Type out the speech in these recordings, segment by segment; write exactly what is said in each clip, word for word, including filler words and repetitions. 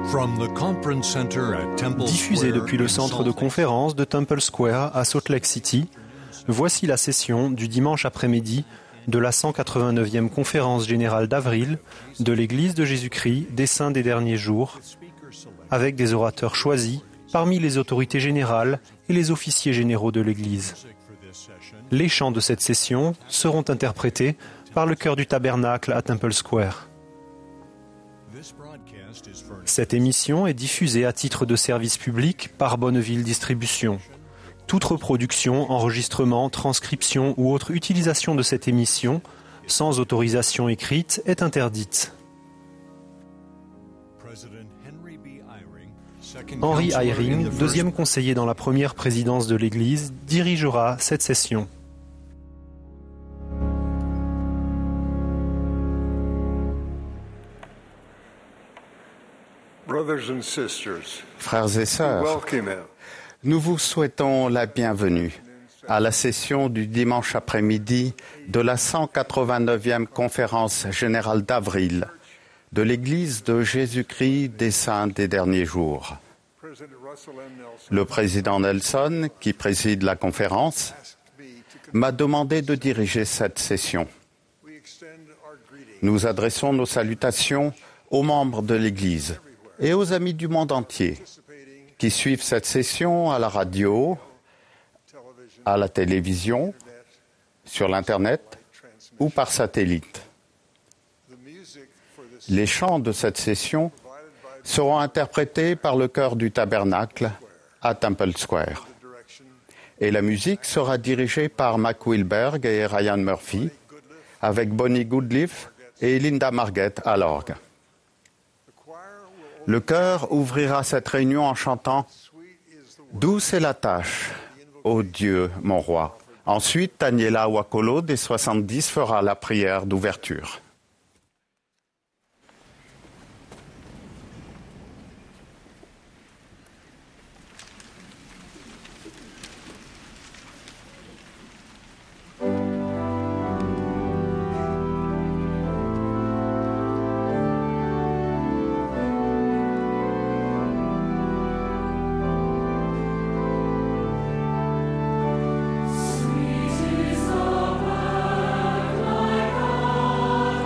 Diffusé depuis le centre de conférence de Temple Square à Salt Lake City, voici la session du dimanche après-midi de la cent quatre-vingt-neuvième conférence générale d'avril de l'Église de Jésus-Christ des Saints des Derniers Jours, avec des orateurs choisis parmi les autorités générales et les officiers généraux de l'Église. Les chants de cette session seront interprétés par le chœur du Tabernacle à Temple Square. Cette émission est diffusée à titre de service public par Bonneville Distribution. Toute reproduction, enregistrement, transcription ou autre utilisation de cette émission, sans autorisation écrite, est interdite. Henry Eyring, deuxième conseiller dans la première présidence de l'Église, dirigera cette session. Frères et sœurs, nous vous souhaitons la bienvenue à la session du dimanche après-midi de la cent quatre-vingt-neuvième conférence générale d'avril de l'Église de Jésus-Christ des Saints des Derniers Jours. Le président Nelson, qui préside la conférence, m'a demandé de diriger cette session. Nous adressons nos salutations aux membres de l'Église et aux amis du monde entier qui suivent cette session à la radio, à la télévision, sur l'Internet ou par satellite. Les chants de cette session seront interprétés par le chœur du Tabernacle à Temple Square. Et la musique sera dirigée par Mac Wilberg et Ryan Murphy, avec Bonnie Goodleaf et Linda Margett à l'orgue. Le chœur ouvrira cette réunion en chantant « Douce est la tâche, ô Dieu, mon roi ». Ensuite, Daniela Wakolo des soixante-dix fera la prière d'ouverture. Sweet is the word, my God.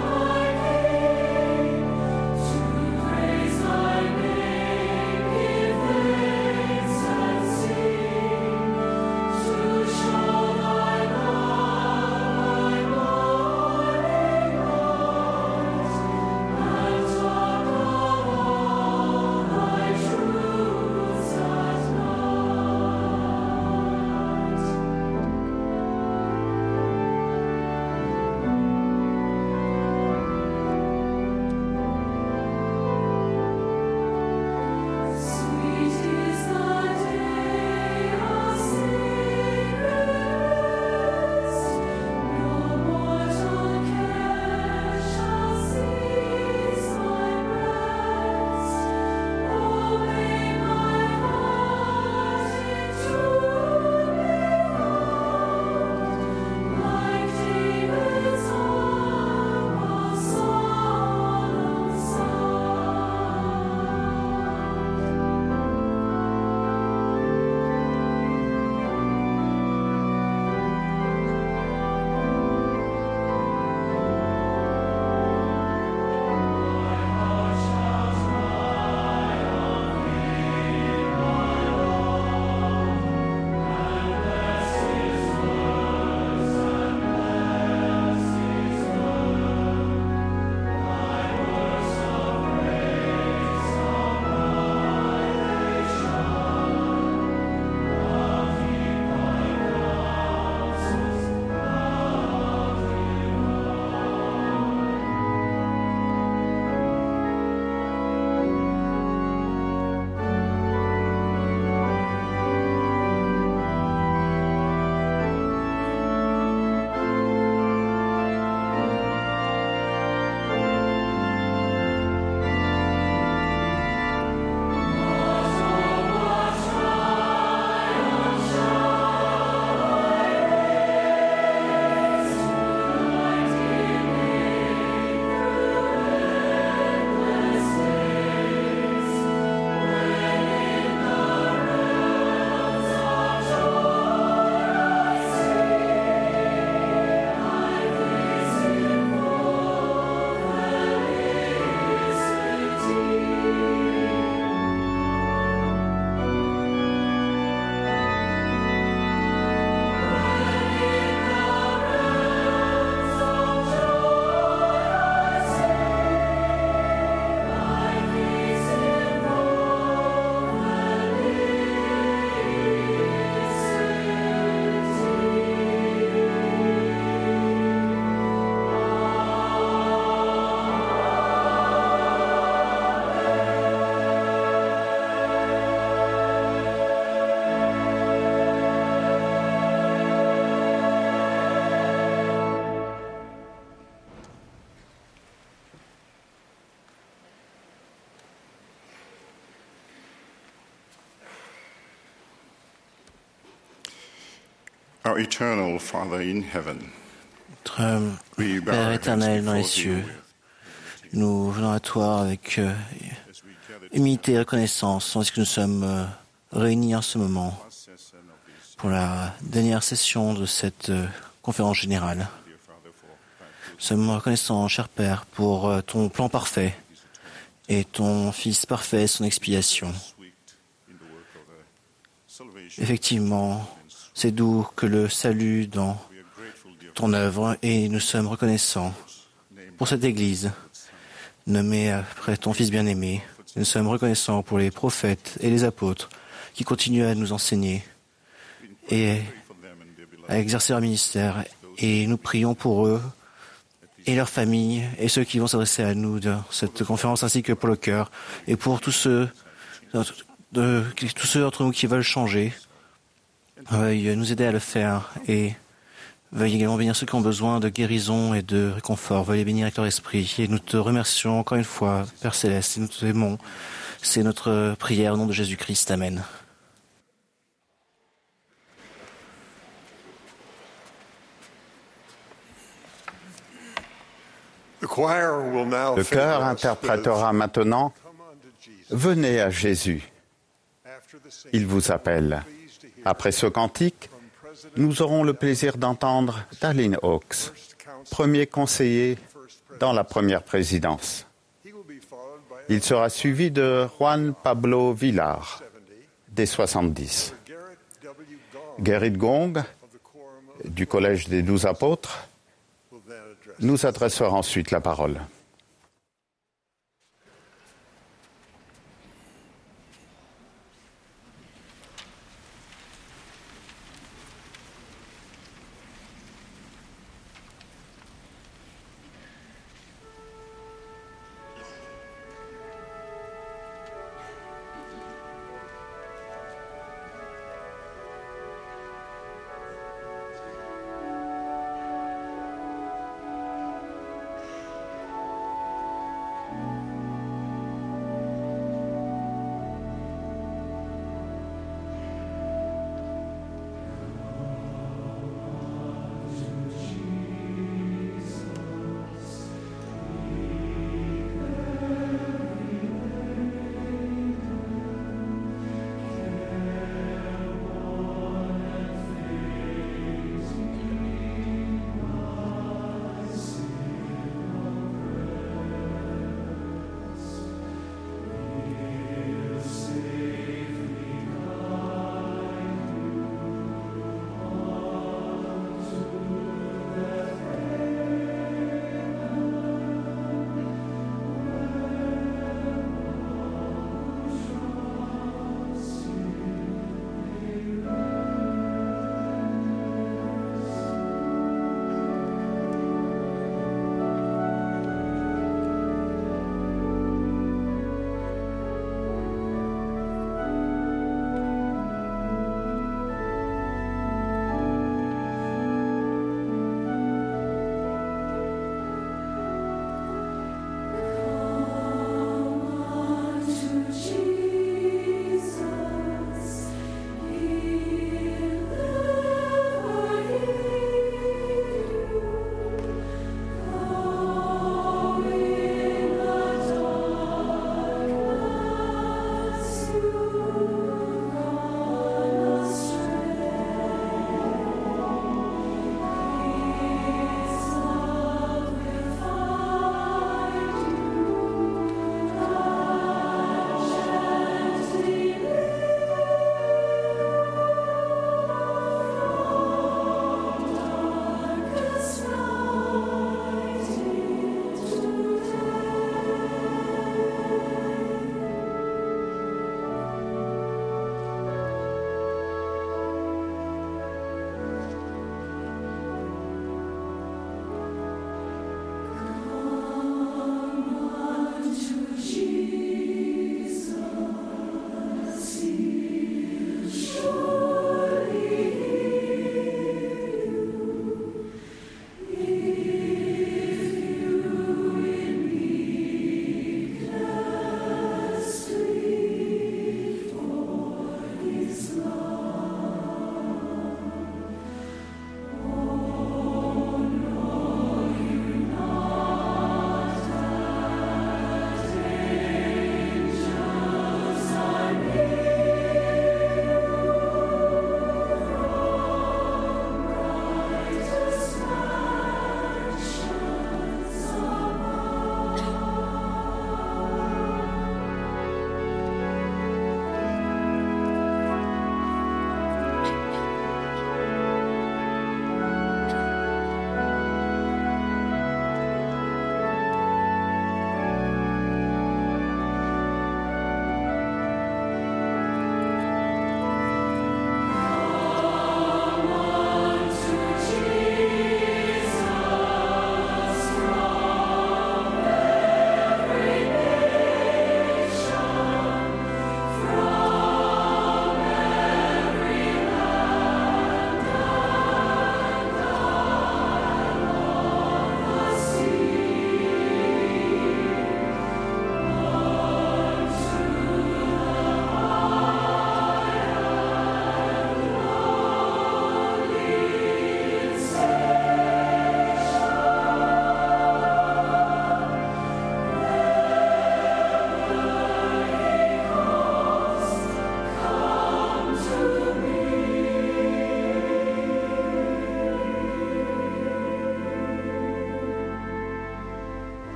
Our eternal Father in heaven, Notre Père éternel dans les cieux, nous venons à toi avec euh, humilité et reconnaissance, tandis que nous sommes euh, réunis en ce moment pour la dernière session de cette euh, conférence générale. Nous sommes reconnaissants, cher Père, pour euh, ton plan parfait et ton Fils parfait, son expiation. Effectivement, c'est doux que le salut dans ton œuvre et nous sommes reconnaissants pour cette Église nommée après ton Fils bien-aimé. Nous sommes reconnaissants pour les prophètes et les apôtres qui continuent à nous enseigner et à exercer leur ministère. Et nous prions pour eux et leurs familles et ceux qui vont s'adresser à nous dans cette conférence, ainsi que pour le cœur et pour tous ceux, de, tous ceux d'entre nous qui veulent changer. Veuille nous aider à le faire et veuille également bénir ceux qui ont besoin de guérison et de réconfort. Veuille les bénir avec leur esprit. Et nous te remercions encore une fois, Père Céleste, et nous t'aimons. C'est notre prière au nom de Jésus-Christ. Amen. Le chœur interprétera maintenant « Venez à Jésus ». Il vous appelle. Après ce cantique, nous aurons le plaisir d'entendre Dallin Oaks, premier conseiller dans la première présidence. Il sera suivi de Juan Pablo Villar, des soixante-dix. Gerrit Gong, du Collège des Douze Apôtres, nous adressera ensuite la parole.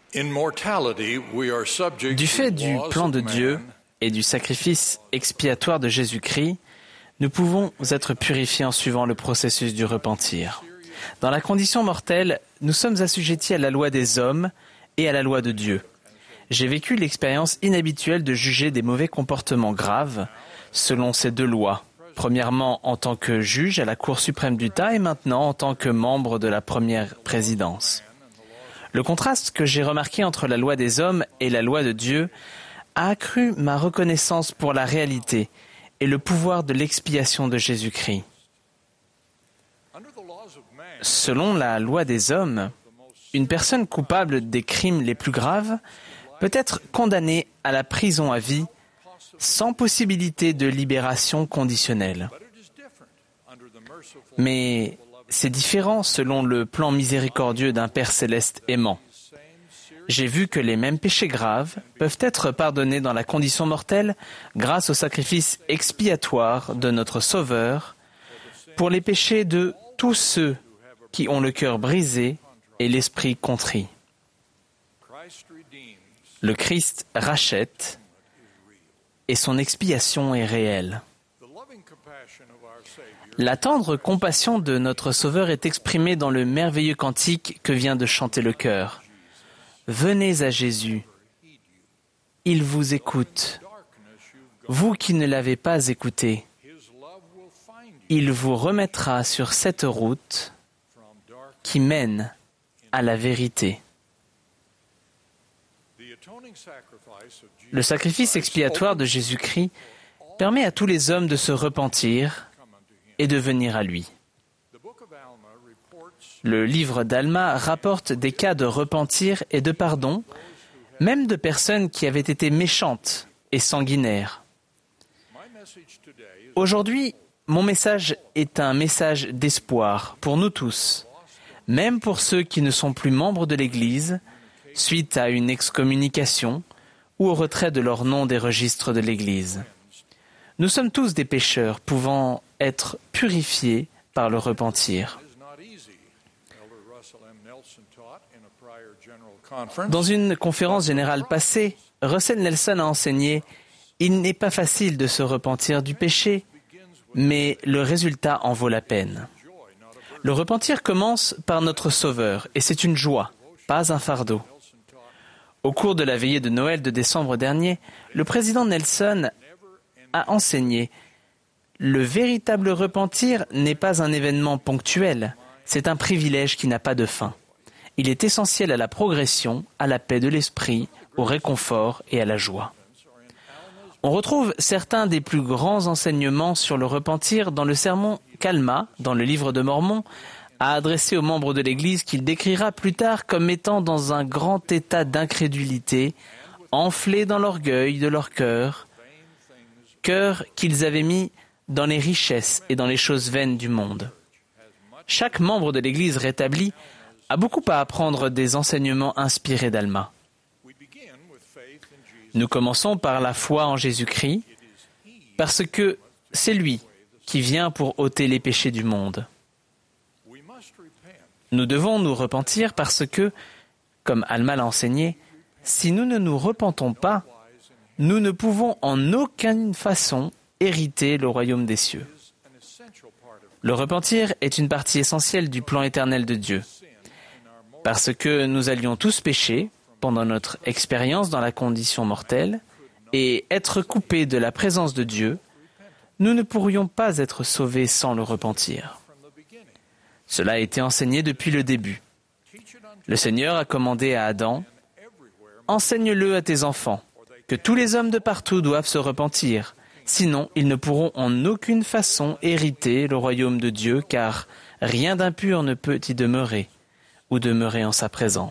Du fait du plan de Dieu et du sacrifice expiatoire de Jésus-Christ, nous pouvons être purifiés en suivant le processus du repentir. Dans la condition mortelle, nous sommes assujettis à la loi des hommes et à la loi de Dieu. J'ai vécu l'expérience inhabituelle de juger des mauvais comportements graves selon ces deux lois. Premièrement, en tant que juge à la Cour suprême d'Utah et maintenant en tant que membre de la première présidence. Le contraste que j'ai remarqué entre la loi des hommes et la loi de Dieu a accru ma reconnaissance pour la réalité et le pouvoir de l'expiation de Jésus-Christ. Selon la loi des hommes, une personne coupable des crimes les plus graves peut être condamnée à la prison à vie sans possibilité de libération conditionnelle. Mais c'est différent selon le plan miséricordieux d'un Père céleste aimant. J'ai vu que les mêmes péchés graves peuvent être pardonnés dans la condition mortelle grâce au sacrifice expiatoire de notre Sauveur pour les péchés de tous ceux qui ont le cœur brisé et l'esprit contrit. Le Christ rachète et son expiation est réelle. La tendre compassion de notre Sauveur est exprimée dans le merveilleux cantique que vient de chanter le chœur. Venez à Jésus, il vous écoute. Vous qui ne l'avez pas écouté, il vous remettra sur cette route qui mène à la vérité. Le sacrifice expiatoire de Jésus-Christ permet à tous les hommes de se repentir et de venir à lui. Le livre d'Alma rapporte des cas de repentir et de pardon, même de personnes qui avaient été méchantes et sanguinaires. Aujourd'hui, mon message est un message d'espoir pour nous tous, même pour ceux qui ne sont plus membres de l'Église, suite à une excommunication ou au retrait de leur nom des registres de l'Église. Nous sommes tous des pécheurs pouvant être purifiés par le repentir. Dans une conférence générale passée, Russell Nelson a enseigné « Il n'est pas facile de se repentir du péché, mais le résultat en vaut la peine. » Le repentir commence par notre Sauveur, et c'est une joie, pas un fardeau. Au cours de la veillée de Noël de décembre dernier, le président Nelson a enseigné « Le véritable repentir n'est pas un événement ponctuel, c'est un privilège qui n'a pas de fin. Il est essentiel à la progression, à la paix de l'esprit, au réconfort et à la joie. » On retrouve certains des plus grands enseignements sur le repentir dans le sermon qu'Alma, dans le livre de Mormon, a adressé aux membres de l'Église qu'il décrira plus tard comme étant dans un grand état d'incrédulité, enflés dans l'orgueil de leur cœur, cœur qu'ils avaient mis dans les richesses et dans les choses vaines du monde. Chaque membre de l'Église rétablie a beaucoup à apprendre des enseignements inspirés d'Alma. Nous commençons par la foi en Jésus-Christ, parce que c'est lui qui vient pour ôter les péchés du monde. Nous devons nous repentir parce que, comme Alma l'a enseigné, si nous ne nous repentons pas, nous ne pouvons en aucune façon hériter le royaume des cieux. Le repentir est une partie essentielle du plan éternel de Dieu. Parce que nous allions tous pécher pendant notre expérience dans la condition mortelle et être coupés de la présence de Dieu, nous ne pourrions pas être sauvés sans le repentir. Cela a été enseigné depuis le début. Le Seigneur a commandé à Adam « Enseigne-le à tes enfants, que tous les hommes de partout doivent se repentir, sinon ils ne pourront en aucune façon hériter le royaume de Dieu, car rien d'impur ne peut y demeurer ou demeurer en sa présence. »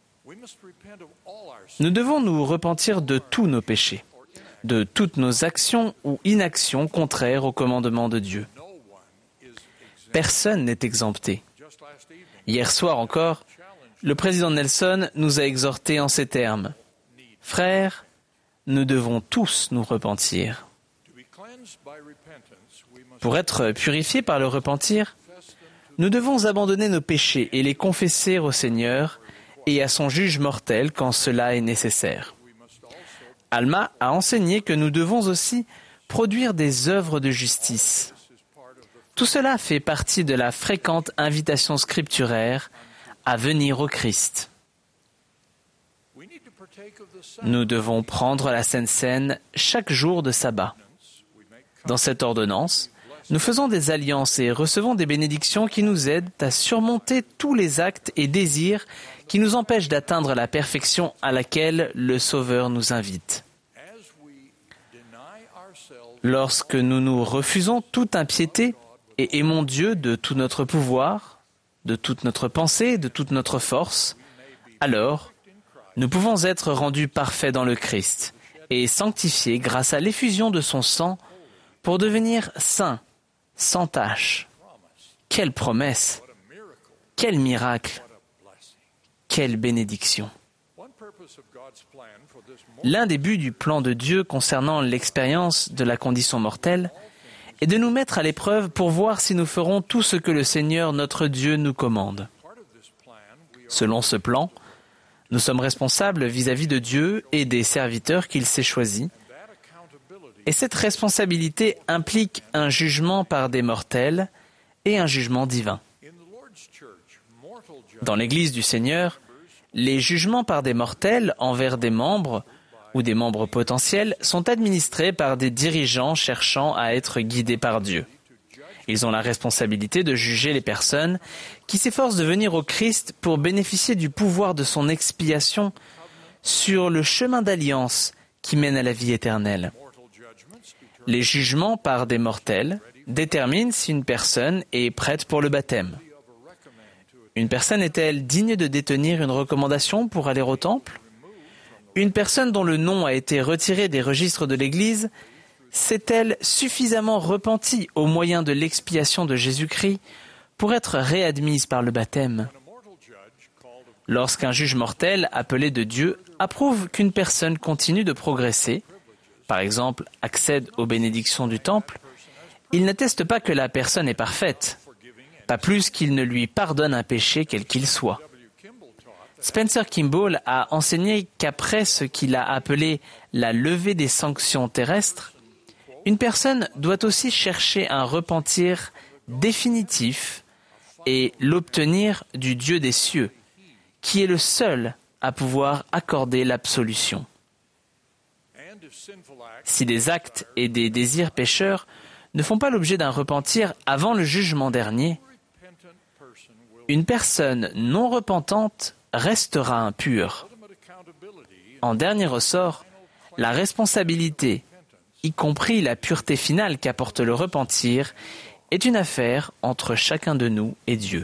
Nous devons nous repentir de tous nos péchés, de toutes nos actions ou inactions contraires au commandement de Dieu. Personne n'est exempté. Hier soir encore, le président Nelson nous a exhortés en ces termes. « Frères, nous devons tous nous repentir. » Pour être purifiés par le repentir, nous devons abandonner nos péchés et les confesser au Seigneur et à son juge mortel quand cela est nécessaire. Alma a enseigné que nous devons aussi produire des œuvres de justice. Tout cela fait partie de la fréquente invitation scripturaire à venir au Christ. Nous devons prendre la Sainte Seine chaque jour de sabbat. Dans cette ordonnance, nous faisons des alliances et recevons des bénédictions qui nous aident à surmonter tous les actes et désirs qui nous empêchent d'atteindre la perfection à laquelle le Sauveur nous invite. Lorsque nous nous refusons toute impiété et aimons Dieu de tout notre pouvoir, de toute notre pensée, de toute notre force, alors nous pouvons être rendus parfaits dans le Christ et sanctifiés grâce à l'effusion de son sang pour devenir saints, sans tache. Quelle promesse! Quel miracle! Quelle bénédiction! L'un des buts du plan de Dieu concernant l'expérience de la condition mortelle est de nous mettre à l'épreuve pour voir si nous ferons tout ce que le Seigneur notre Dieu nous commande. Selon ce plan, nous sommes responsables vis-à-vis de Dieu et des serviteurs qu'il s'est choisis, et cette responsabilité implique un jugement par des mortels et un jugement divin. Dans l'Église du Seigneur, les jugements par des mortels envers des membres ou des membres potentiels sont administrés par des dirigeants cherchant à être guidés par Dieu. Ils ont la responsabilité de juger les personnes qui s'efforcent de venir au Christ pour bénéficier du pouvoir de son expiation sur le chemin d'alliance qui mène à la vie éternelle. Les jugements par des mortels déterminent si une personne est prête pour le baptême. Une personne est-elle digne de détenir une recommandation pour aller au temple? Une personne dont le nom a été retiré des registres de l'Église s'est-elle suffisamment repentie au moyen de l'expiation de Jésus-Christ pour être réadmise par le baptême? Lorsqu'un juge mortel appelé de Dieu approuve qu'une personne continue de progresser, par exemple accède aux bénédictions du temple, il n'atteste pas que la personne est parfaite, pas plus qu'il ne lui pardonne un péché quel qu'il soit. Spencer Kimball a enseigné qu'après ce qu'il a appelé la levée des sanctions terrestres, une personne doit aussi chercher un repentir définitif et l'obtenir du Dieu des cieux, qui est le seul à pouvoir accorder l'absolution. Si des actes et des désirs pécheurs ne font pas l'objet d'un repentir avant le jugement dernier, une personne non repentante restera impure. En dernier ressort, la responsabilité, y compris la pureté finale qu'apporte le repentir, est une affaire entre chacun de nous et Dieu.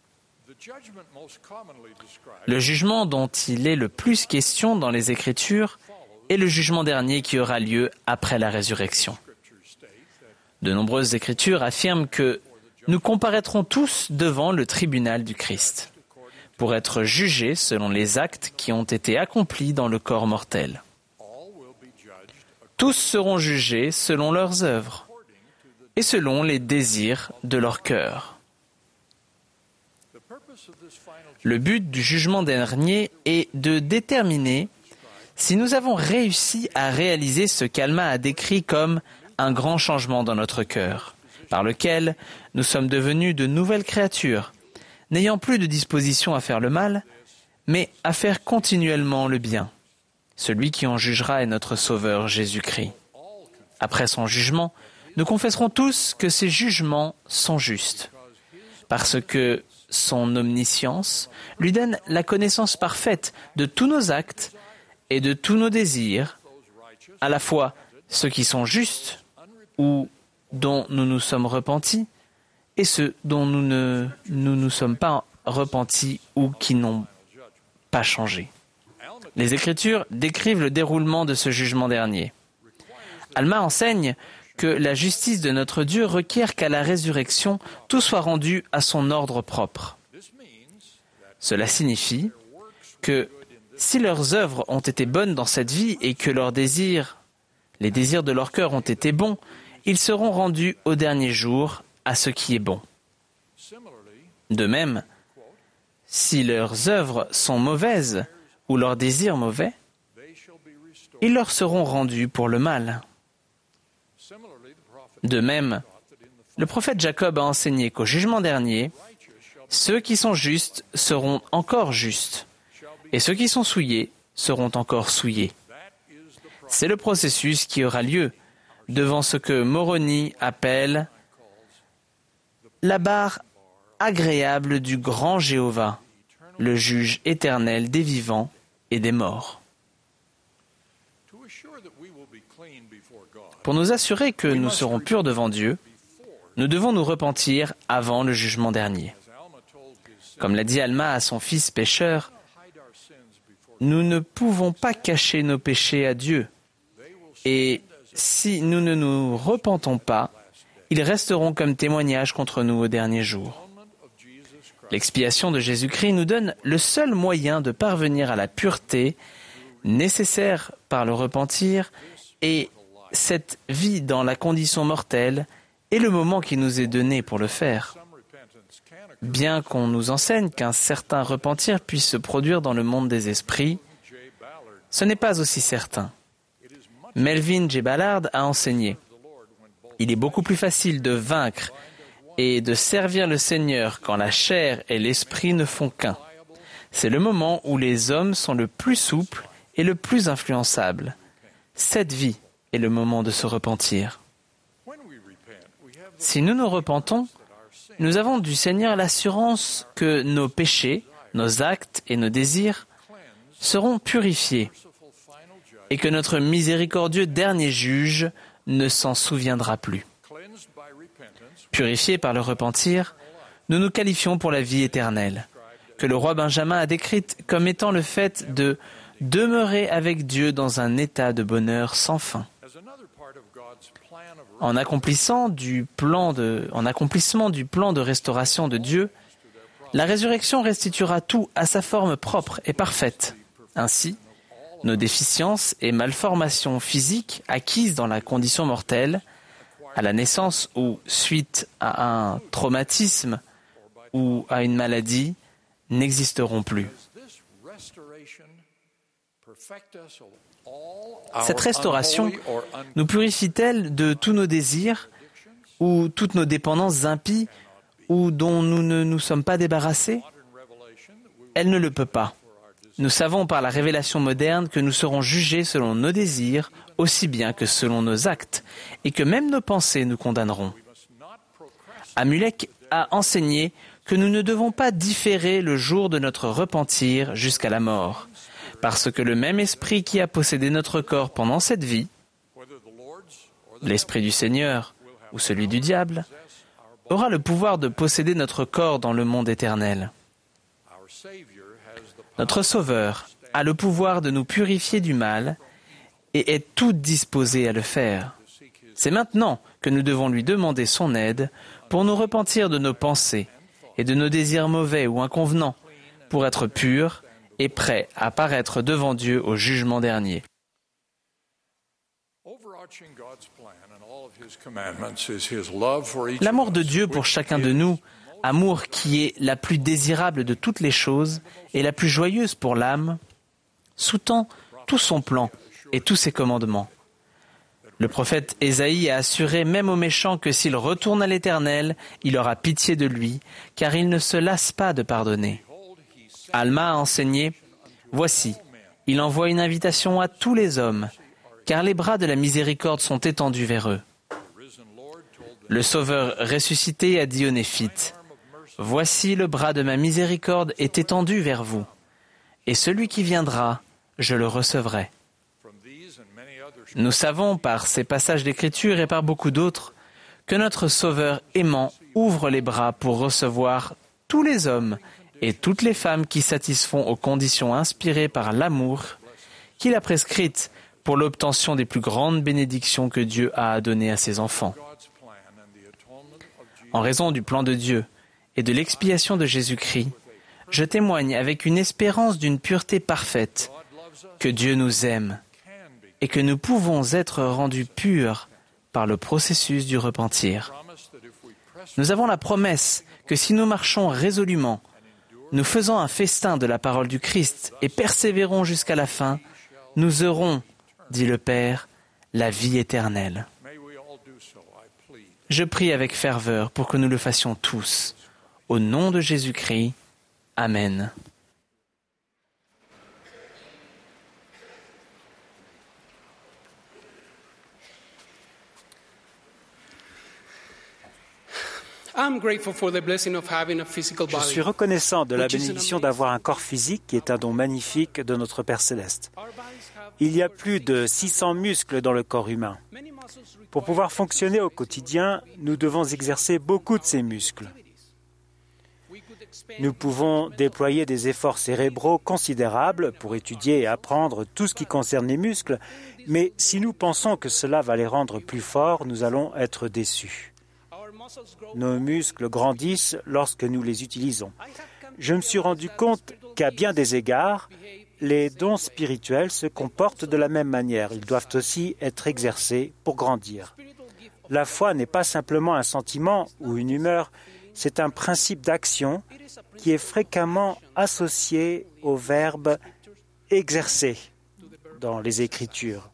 Le jugement dont il est le plus question dans les Écritures est le jugement dernier qui aura lieu après la résurrection. De nombreuses Écritures affirment que nous comparaîtrons tous devant le tribunal du Christ pour être jugés selon les actes qui ont été accomplis dans le corps mortel. Tous seront jugés selon leurs œuvres et selon les désirs de leur cœur. Le but du jugement dernier est de déterminer si nous avons réussi à réaliser ce qu'Alma a décrit comme un grand changement dans notre cœur, par lequel nous sommes devenus de nouvelles créatures, n'ayant plus de disposition à faire le mal, mais à faire continuellement le bien. Celui qui en jugera est notre Sauveur Jésus-Christ. Après son jugement, nous confesserons tous que ces jugements sont justes, parce que son omniscience lui donne la connaissance parfaite de tous nos actes et de tous nos désirs, à la fois ceux qui sont justes ou dont nous nous sommes repentis, et ceux dont nous ne nous, nous sommes pas repentis ou qui n'ont pas changé. Les Écritures décrivent le déroulement de ce jugement dernier. Alma enseigne que la justice de notre Dieu requiert qu'à la résurrection, tout soit rendu à son ordre propre. Cela signifie que si leurs œuvres ont été bonnes dans cette vie et que leurs désirs, les désirs de leur cœur ont été bons, ils seront rendus au dernier jour à ce qui est bon. De même, si leurs œuvres sont mauvaises ou leurs désirs mauvais, ils leur seront rendus pour le mal. De même, le prophète Jacob a enseigné qu'au jugement dernier, ceux qui sont justes seront encore justes, et ceux qui sont souillés seront encore souillés. C'est le processus qui aura lieu devant ce que Moroni appelle la barre agréable du grand Jéhovah, le juge éternel des vivants et des morts. Pour nous assurer que nous serons purs devant Dieu, nous devons nous repentir avant le jugement dernier. Comme l'a dit Alma à son fils pécheur, nous ne pouvons pas cacher nos péchés à Dieu. Et si nous ne nous repentons pas, ils resteront comme témoignage contre nous au dernier jour. L'expiation de Jésus-Christ nous donne le seul moyen de parvenir à la pureté nécessaire par le repentir, et cette vie dans la condition mortelle est le moment qui nous est donné pour le faire. Bien qu'on nous enseigne qu'un certain repentir puisse se produire dans le monde des esprits, ce n'est pas aussi certain. Melvin J. Ballard a enseigné « Il est beaucoup plus facile de vaincre et de servir le Seigneur quand la chair et l'esprit ne font qu'un. C'est le moment où les hommes sont le plus souples et le plus influençables. Cette vie est le moment de se repentir. » Si nous nous repentons, nous avons du Seigneur l'assurance que nos péchés, nos actes et nos désirs seront purifiés et que notre miséricordieux dernier juge ne s'en souviendra plus. Purifiés par le repentir, nous nous qualifions pour la vie éternelle, que le roi Benjamin a décrite comme étant le fait de demeurer avec Dieu dans un état de bonheur sans fin. En accomplissant du plan de, en accomplissement du plan de restauration de Dieu, la résurrection restituera tout à sa forme propre et parfaite. Ainsi, nos déficiences et malformations physiques acquises dans la condition mortelle, à la naissance ou suite à un traumatisme ou à une maladie, n'existeront plus. Cette restauration nous purifie-t-elle de tous nos désirs ou toutes nos dépendances impies ou dont nous ne nous sommes pas débarrassés? Elle ne le peut pas. Nous savons par la révélation moderne que nous serons jugés selon nos désirs aussi bien que selon nos actes et que même nos pensées nous condamneront. Amulek a enseigné que nous ne devons pas différer le jour de notre repentir jusqu'à la mort, parce que le même esprit qui a possédé notre corps pendant cette vie, l'esprit du Seigneur ou celui du diable, aura le pouvoir de posséder notre corps dans le monde éternel. Notre Sauveur a le pouvoir de nous purifier du mal et est tout disposé à le faire. C'est maintenant que nous devons lui demander son aide pour nous repentir de nos pensées et de nos désirs mauvais ou inconvenants, pour être purs et prêts à paraître devant Dieu au jugement dernier. L'amour de Dieu pour chacun de nous, amour qui est la plus désirable de toutes les choses et la plus joyeuse pour l'âme, sous-tend tout son plan et tous ses commandements. Le prophète Ésaïe a assuré même aux méchants que s'il retourne à l'Éternel, il aura pitié de lui, car il ne se lasse pas de pardonner. Alma a enseigné « Voici, il envoie une invitation à tous les hommes, car les bras de la miséricorde sont étendus vers eux. » Le Sauveur ressuscité a dit aux Néphites « Voici le bras de ma miséricorde est étendu vers vous, et celui qui viendra, je le recevrai. » Nous savons par ces passages d'Écriture et par beaucoup d'autres que notre Sauveur aimant ouvre les bras pour recevoir tous les hommes et toutes les femmes qui satisfont aux conditions inspirées par l'amour qu'il a prescrites pour l'obtention des plus grandes bénédictions que Dieu a à donner à ses enfants. En raison du plan de Dieu et de l'expiation de Jésus-Christ, je témoigne avec une espérance d'une pureté parfaite que Dieu nous aime et que nous pouvons être rendus purs par le processus du repentir. Nous avons la promesse que si nous marchons résolument, nous faisons un festin de la parole du Christ et persévérons jusqu'à la fin, nous aurons, dit le Père, la vie éternelle. Je prie avec ferveur pour que nous le fassions tous. Au nom de Jésus-Christ, Amen. Je suis reconnaissant de la bénédiction d'avoir un corps physique qui est un don magnifique de notre Père céleste. Il y a plus de six cents muscles dans le corps humain. Pour pouvoir fonctionner au quotidien, nous devons exercer beaucoup de ces muscles. Nous pouvons déployer des efforts cérébraux considérables pour étudier et apprendre tout ce qui concerne les muscles, mais si nous pensons que cela va les rendre plus forts, nous allons être déçus. Nos muscles grandissent lorsque nous les utilisons. Je me suis rendu compte qu'à bien des égards, les dons spirituels se comportent de la même manière. Ils doivent aussi être exercés pour grandir. La foi n'est pas simplement un sentiment ou une humeur, c'est un principe d'action qui est fréquemment associé au verbe « exercer » dans les Écritures.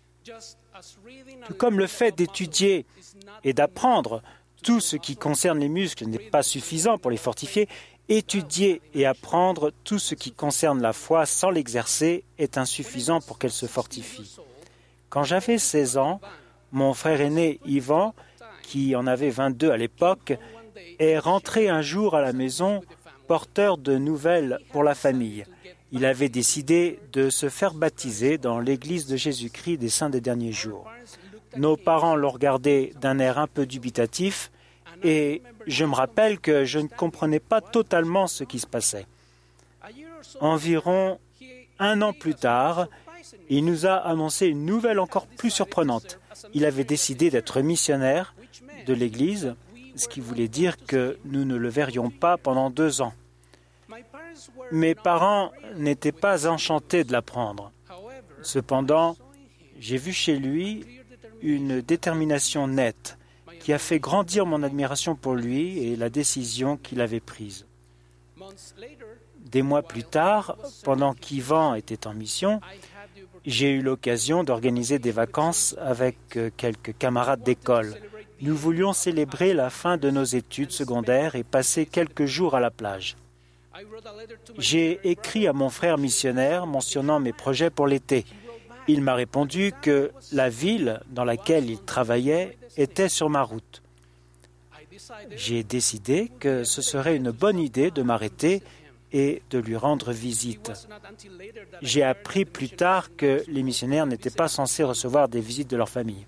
Tout comme le fait d'étudier et d'apprendre tout ce qui concerne les muscles n'est pas suffisant pour les fortifier, étudier et apprendre tout ce qui concerne la foi sans l'exercer est insuffisant pour qu'elle se fortifie. Quand j'avais seize ans, mon frère aîné Yvan, qui en avait vingt-deux à l'époque, est rentré un jour à la maison porteur de nouvelles pour la famille. Il avait décidé de se faire baptiser dans l'Église de Jésus-Christ des Saints des Derniers Jours. Nos parents l'ont regardé d'un air un peu dubitatif et je me rappelle que je ne comprenais pas totalement ce qui se passait. Environ un an plus tard, il nous a annoncé une nouvelle encore plus surprenante. Il avait décidé d'être missionnaire de l'Église, ce qui voulait dire que nous ne le verrions pas pendant deux ans. Mes parents n'étaient pas enchantés de l'apprendre. Cependant, j'ai vu chez lui une détermination nette qui a fait grandir mon admiration pour lui et la décision qu'il avait prise. Des mois plus tard, pendant qu'Yvan était en mission, j'ai eu l'occasion d'organiser des vacances avec quelques camarades d'école. Nous voulions célébrer la fin de nos études secondaires et passer quelques jours à la plage. J'ai écrit à mon frère missionnaire mentionnant mes projets pour l'été. Il m'a répondu que la ville dans laquelle il travaillait était sur ma route. J'ai décidé que ce serait une bonne idée de m'arrêter et de lui rendre visite. J'ai appris plus tard que les missionnaires n'étaient pas censés recevoir des visites de leur famille.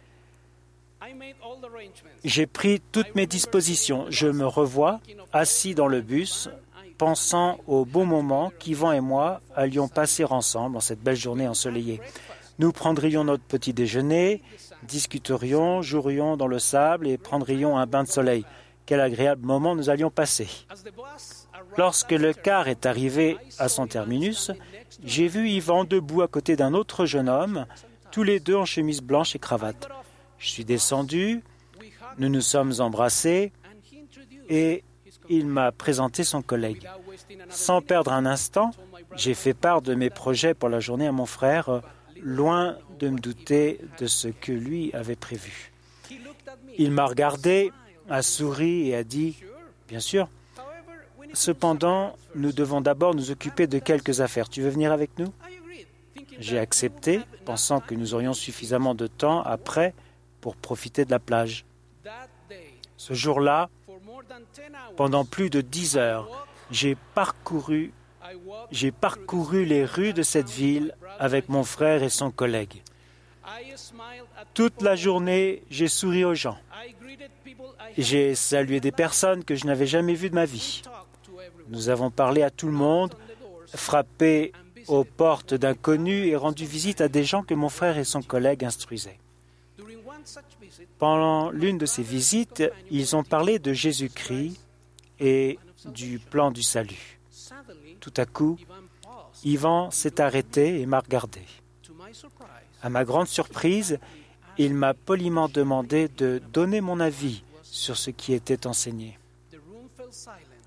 J'ai pris toutes mes dispositions. Je me revois assis dans le bus, pensant au beau moment qu'Yvan et moi allions passer ensemble en cette belle journée ensoleillée. Nous prendrions notre petit déjeuner, discuterions, jouerions dans le sable et prendrions un bain de soleil. Quel agréable moment nous allions passer. Lorsque le car est arrivé à son terminus, j'ai vu Yvan debout à côté d'un autre jeune homme, tous les deux en chemise blanche et cravate. Je suis descendu, nous nous sommes embrassés et il m'a présenté son collègue. Sans perdre un instant, j'ai fait part de mes projets pour la journée à mon frère, loin de me douter de ce que lui avait prévu. Il m'a regardé, a souri et a dit « Bien sûr. Cependant, nous devons d'abord nous occuper de quelques affaires. Tu veux venir avec nous ?» J'ai accepté, pensant que nous aurions suffisamment de temps après pour profiter de la plage. Ce jour-là, pendant plus de dix heures, j'ai parcouru, j'ai parcouru les rues de cette ville avec mon frère et son collègue. Toute la journée, j'ai souri aux gens. J'ai salué des personnes que je n'avais jamais vues de ma vie. Nous avons parlé à tout le monde, frappé aux portes d'inconnus et rendu visite à des gens que mon frère et son collègue instruisaient. Pendant l'une de ces visites, ils ont parlé de Jésus-Christ et du plan du salut. Tout à coup, Yvan s'est arrêté et m'a regardé. À ma grande surprise, il m'a poliment demandé de donner mon avis sur ce qui était enseigné.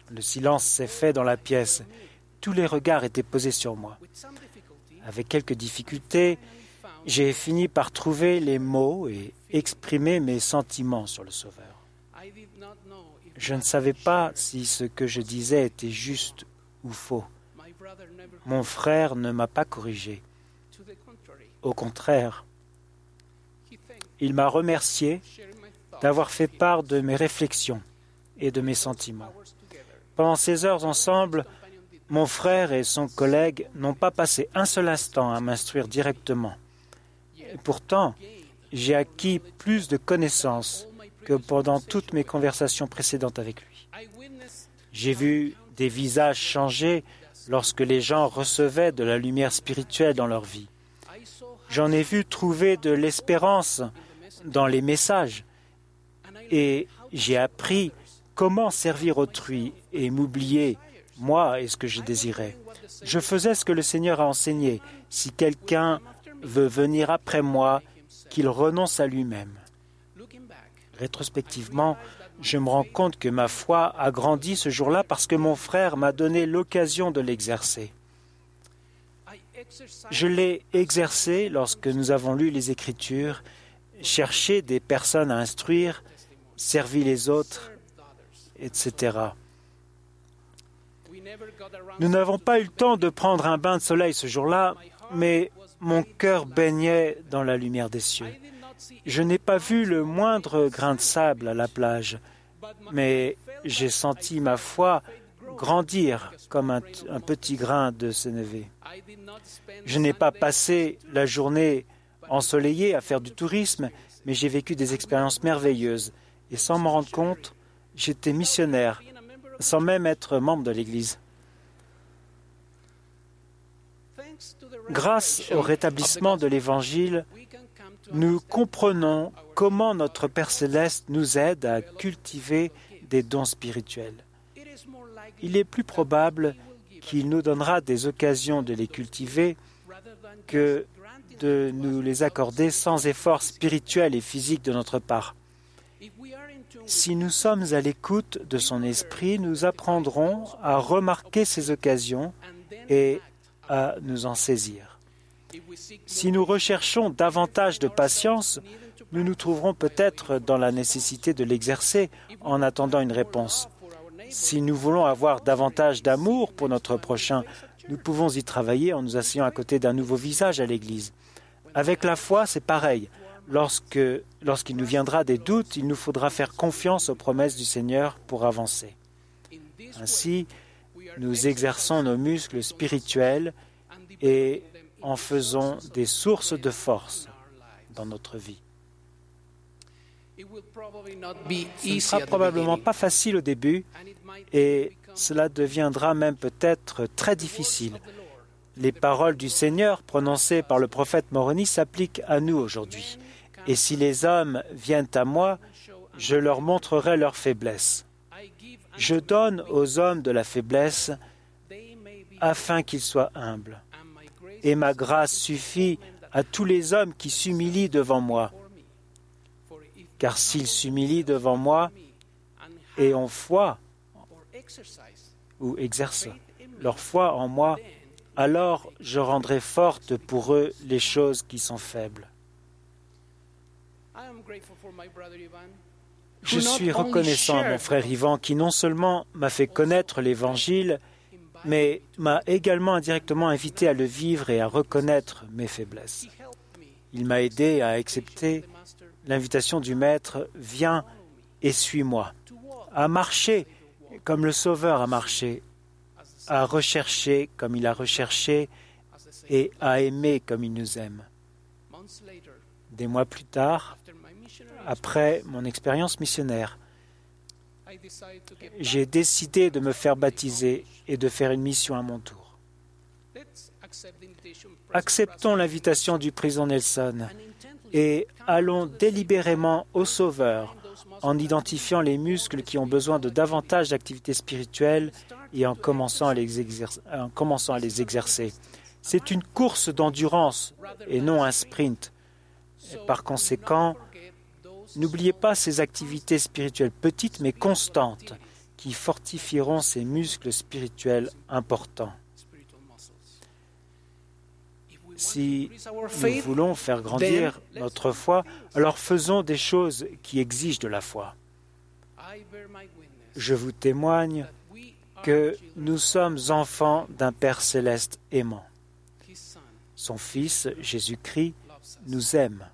Le silence s'est fait dans la pièce. Tous les regards étaient posés sur moi. Avec quelques difficultés, j'ai fini par trouver les mots et exprimer mes sentiments sur le Sauveur. Je ne savais pas si ce que je disais était juste ou faux. Mon frère ne m'a pas corrigé. Au contraire, il m'a remercié d'avoir fait part de mes réflexions et de mes sentiments. Pendant ces heures ensemble, mon frère et son collègue n'ont pas passé un seul instant à m'instruire directement. Et pourtant, j'ai acquis plus de connaissances que pendant toutes mes conversations précédentes avec lui. J'ai vu des visages changer lorsque les gens recevaient de la lumière spirituelle dans leur vie. J'en ai vu trouver de l'espérance dans les messages et j'ai appris comment servir autrui et m'oublier, moi et ce que je désirais. Je faisais ce que le Seigneur a enseigné. Si quelqu'un veut venir après moi, qu'il renonce à lui-même. Rétrospectivement, je me rends compte que ma foi a grandi ce jour-là parce que mon frère m'a donné l'occasion de l'exercer. Je l'ai exercé lorsque nous avons lu les Écritures, cherché des personnes à instruire, servi les autres, et cetera. Nous n'avons pas eu le temps de prendre un bain de soleil ce jour-là, mais mon cœur baignait dans la lumière des cieux. Je n'ai pas vu le moindre grain de sable à la plage, mais j'ai senti ma foi grandir comme un, un petit grain de sénévé. Je n'ai pas passé la journée ensoleillée à faire du tourisme, mais j'ai vécu des expériences merveilleuses. Et sans m'en rendre compte, j'étais missionnaire, sans même être membre de l'Église. Grâce au rétablissement de l'Évangile, nous comprenons comment notre Père céleste nous aide à cultiver des dons spirituels. Il est plus probable qu'il nous donnera des occasions de les cultiver que de nous les accorder sans effort spirituel et physique de notre part. Si nous sommes à l'écoute de son esprit, nous apprendrons à remarquer ces occasions et à nous en saisir. Si nous recherchons davantage de patience, nous nous trouverons peut-être dans la nécessité de l'exercer en attendant une réponse. Si nous voulons avoir davantage d'amour pour notre prochain, nous pouvons y travailler en nous asseyant à côté d'un nouveau visage à l'Église. Avec la foi, c'est pareil. Lorsque, lorsqu'il nous viendra des doutes, il nous faudra faire confiance aux promesses du Seigneur pour avancer. Ainsi, nous exerçons nos muscles spirituels et en faisons des sources de force dans notre vie. Ce ne sera probablement pas facile au début et cela deviendra même peut-être très difficile. Les paroles du Seigneur prononcées par le prophète Moroni s'appliquent à nous aujourd'hui. Et si les hommes viennent à moi, je leur montrerai leur faiblesse. Je donne aux hommes de la faiblesse afin qu'ils soient humbles. Et ma grâce suffit à tous les hommes qui s'humilient devant moi. Car s'ils s'humilient devant moi et ont foi ou exercent leur foi en moi, alors je rendrai fortes pour eux les choses qui sont faibles. Je suis reconnaissant à mon frère Ivan qui non seulement m'a fait connaître l'Évangile, mais m'a également indirectement invité à le vivre et à reconnaître mes faiblesses. Il m'a aidé à accepter l'invitation du Maître « Viens et suis-moi », à marcher comme le Sauveur a marché, à rechercher comme il a recherché et à aimer comme il nous aime. Des mois plus tard, après mon expérience missionnaire, j'ai décidé de me faire baptiser et de faire une mission à mon tour. Acceptons l'invitation du président Nelson et allons délibérément au Sauveur en identifiant les muscles qui ont besoin de davantage d'activités spirituelles et en commençant à les exercer. En commençant à les exercer. C'est une course d'endurance et non un sprint. Et par conséquent, n'oubliez pas ces activités spirituelles petites mais constantes qui fortifieront ces muscles spirituels importants. Si nous voulons faire grandir notre foi, alors faisons des choses qui exigent de la foi. Je vous témoigne que nous sommes enfants d'un Père céleste aimant. Son Fils, Jésus-Christ, nous aime.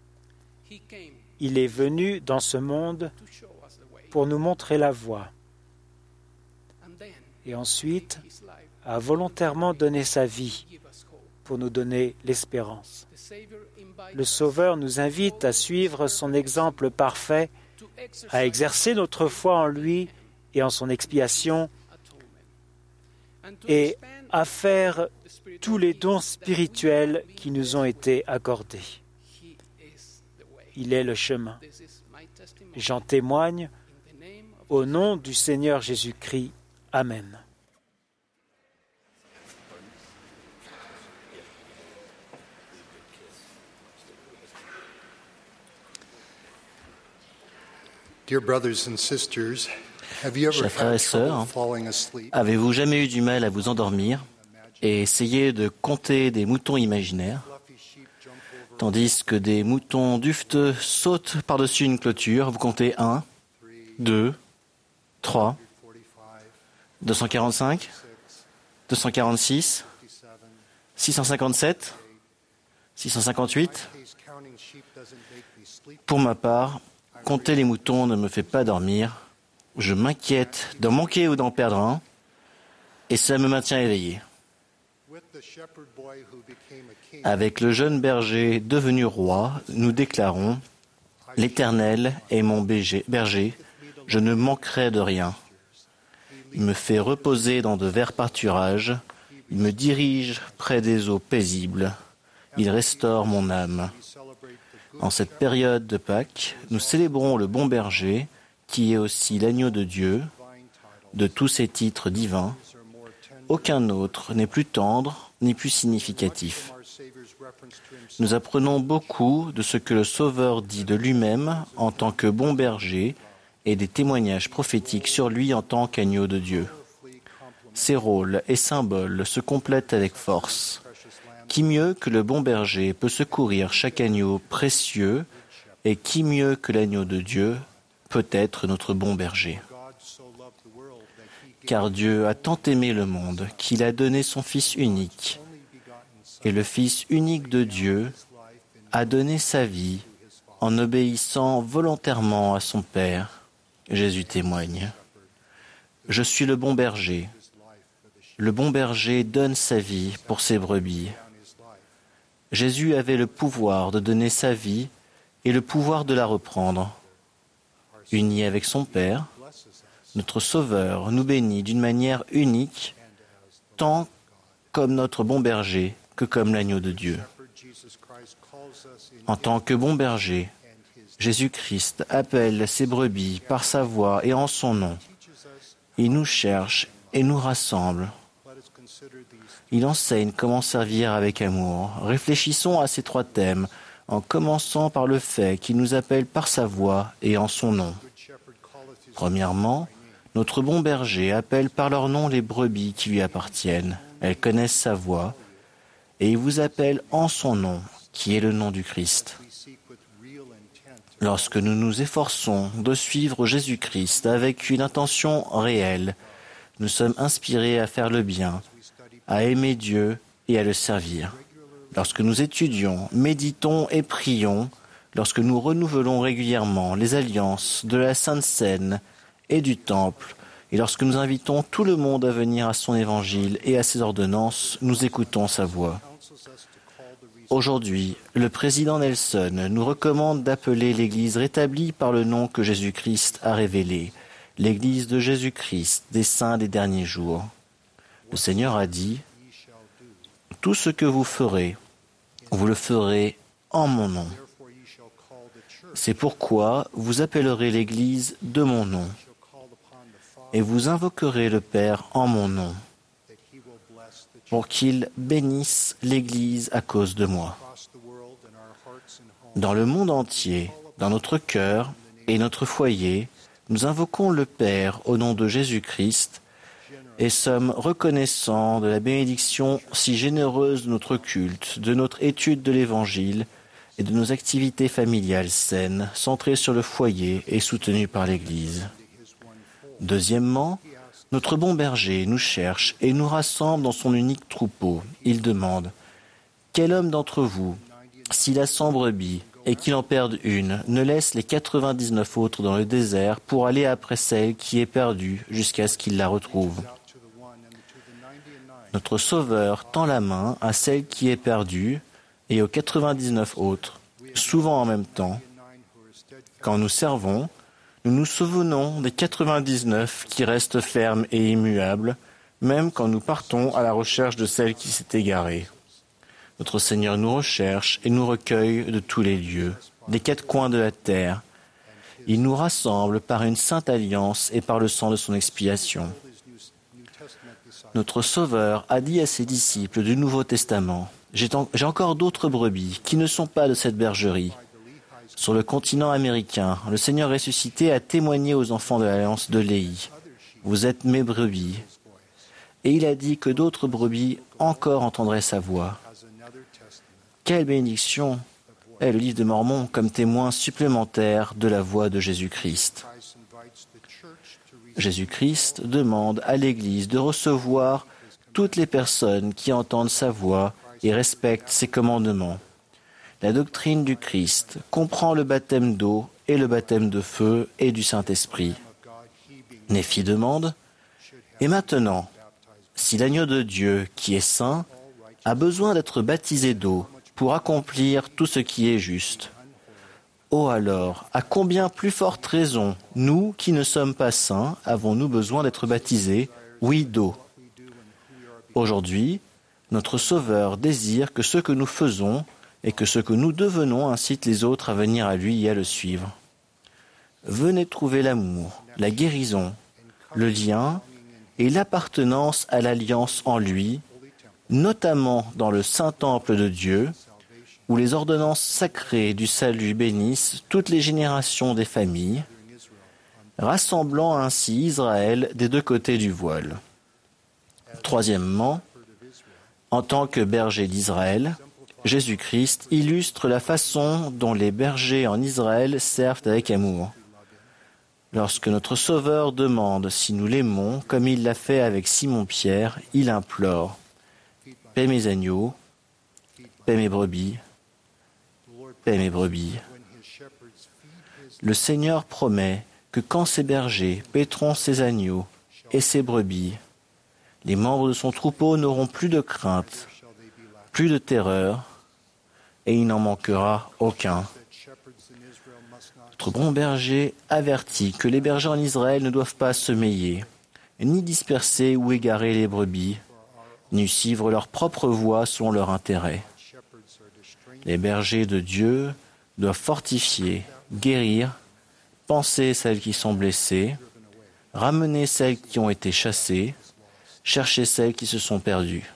Il est venu dans ce monde pour nous montrer la voie. Et ensuite, a volontairement donné sa vie pour nous donner l'espérance. Le Sauveur nous invite à suivre son exemple parfait, à exercer notre foi en lui et en son expiation, et à faire tous les dons spirituels qui nous ont été accordés. Il est le chemin. J'en témoigne au nom du Seigneur Jésus-Christ. Amen. Chers frères et sœurs, avez-vous jamais eu du mal à vous endormir et essayer de compter des moutons imaginaires, tandis que des moutons dufteux sautent par-dessus une clôture? Vous comptez un, deux, trois, deux cent quarante-cinq, deux cent quarante-six, six cent cinquante-sept, six cent cinquante-huit. Pour ma part, compter les moutons ne me fait pas dormir. Je m'inquiète d'en manquer ou d'en perdre un, et ça me maintient éveillé. Avec le jeune berger devenu roi, nous déclarons « L'Éternel est mon berger, je ne manquerai de rien. Il me fait reposer dans de verts pâturages, il me dirige près des eaux paisibles, il restaure mon âme. » En cette période de Pâques, nous célébrons le bon berger, qui est aussi l'agneau de Dieu. De tous ces titres divins, aucun autre n'est plus tendre ni plus significatif. Nous apprenons beaucoup de ce que le Sauveur dit de lui-même en tant que bon berger et des témoignages prophétiques sur lui en tant qu'agneau de Dieu. Ces rôles et symboles se complètent avec force. Qui mieux que le bon berger peut secourir chaque agneau précieux, et qui mieux que l'agneau de Dieu peut être notre bon berger. Car Dieu a tant aimé le monde qu'il a donné son Fils unique, et le Fils unique de Dieu a donné sa vie en obéissant volontairement à son Père. Jésus témoigne. Je suis le bon berger. Le bon berger donne sa vie pour ses brebis. Jésus avait le pouvoir de donner sa vie et le pouvoir de la reprendre. Uni avec son Père, notre Sauveur nous bénit d'une manière unique, tant comme notre bon berger que comme l'agneau de Dieu. En tant que bon berger, Jésus-Christ appelle ses brebis par sa voix et en son nom. Il nous cherche et nous rassemble. Il enseigne comment servir avec amour. Réfléchissons à ces trois thèmes, en commençant par le fait qu'il nous appelle par sa voix et en son nom. Premièrement, notre bon berger appelle par leur nom les brebis qui lui appartiennent. Elles connaissent sa voix, et il vous appelle en son nom, qui est le nom du Christ. Lorsque nous nous efforçons de suivre Jésus-Christ avec une intention réelle, nous sommes inspirés à faire le bien, à aimer Dieu et à le servir. Lorsque nous étudions, méditons et prions, lorsque nous renouvelons régulièrement les alliances de la Sainte Seine et du Temple, et lorsque nous invitons tout le monde à venir à son évangile et à ses ordonnances, nous écoutons sa voix. Aujourd'hui, le président Nelson nous recommande d'appeler l'Église rétablie par le nom que Jésus-Christ a révélé, l'Église de Jésus-Christ des saints des derniers jours. Le Seigneur a dit « Tout ce que vous ferez, vous le ferez en mon nom. C'est pourquoi vous appellerez l'Église de mon nom, et vous invoquerez le Père en mon nom, pour qu'il bénisse l'Église à cause de moi. Dans le monde entier, dans notre cœur et notre foyer, nous invoquons le Père au nom de Jésus-Christ et sommes reconnaissants de la bénédiction si généreuse de notre culte, de notre étude de l'Évangile et de nos activités familiales saines, centrées sur le foyer et soutenues par l'Église. Deuxièmement, notre bon berger nous cherche et nous rassemble dans son unique troupeau. Il demande « Quel homme d'entre vous, s'il a cent brebis et qu'il en perde une, ne laisse les quatre-vingt-dix-neuf autres dans le désert pour aller après celle qui est perdue jusqu'à ce qu'il la retrouve ?» Notre Sauveur tend la main à celle qui est perdue et aux quatre-vingt-dix-neuf autres, souvent en même temps. Quand nous servons, nous nous souvenons des quatre-vingt-dix-neuf qui restent fermes et immuables, même quand nous partons à la recherche de celle qui s'est égarée. Notre Seigneur nous recherche et nous recueille de tous les lieux, des quatre coins de la terre. Il nous rassemble par une sainte alliance et par le sang de son expiation. Notre Sauveur a dit à ses disciples du Nouveau Testament, « J'ai en- j'ai encore d'autres brebis qui ne sont pas de cette bergerie. » Sur le continent américain, le Seigneur ressuscité a témoigné aux enfants de l'Alliance de Léhi, « Vous êtes mes brebis. » Et il a dit que d'autres brebis encore entendraient sa voix. Quelle bénédiction est le livre de Mormon comme témoin supplémentaire de la voix de Jésus-Christ. Jésus-Christ demande à l'Église de recevoir toutes les personnes qui entendent sa voix et respectent ses commandements. La doctrine du Christ comprend le baptême d'eau et le baptême de feu et du Saint-Esprit. Néphi demande « Et maintenant, si l'agneau de Dieu, qui est saint, a besoin d'être baptisé d'eau pour accomplir tout ce qui est juste, oh alors, à combien plus forte raison, nous qui ne sommes pas saints, avons-nous besoin d'être baptisés, oui, d'eau. Aujourd'hui, notre Sauveur désire que ce que nous faisons et que ce que nous devenons incite les autres à venir à lui et à le suivre. Venez trouver l'amour, la guérison, le lien et l'appartenance à l'alliance en lui, notamment dans le saint temple de Dieu, où les ordonnances sacrées du salut bénissent toutes les générations des familles, rassemblant ainsi Israël des deux côtés du voile. Troisièmement, en tant que berger d'Israël, Jésus-Christ illustre la façon dont les bergers en Israël servent avec amour. Lorsque notre Sauveur demande si nous l'aimons, comme il l'a fait avec Simon-Pierre, il implore « Paie mes agneaux, paie mes brebis, paie mes brebis. » Le Seigneur promet que quand ses bergers paîtront ses agneaux et ses brebis, les membres de son troupeau n'auront plus de crainte, plus de terreur, et il n'en manquera aucun. Notre bon berger avertit que les bergers en Israël ne doivent pas semiller, ni disperser ou égarer les brebis, ni suivre leur propre voie selon leur intérêt. Les bergers de Dieu doivent fortifier, guérir, panser celles qui sont blessées, ramener celles qui ont été chassées, chercher celles qui se sont perdues.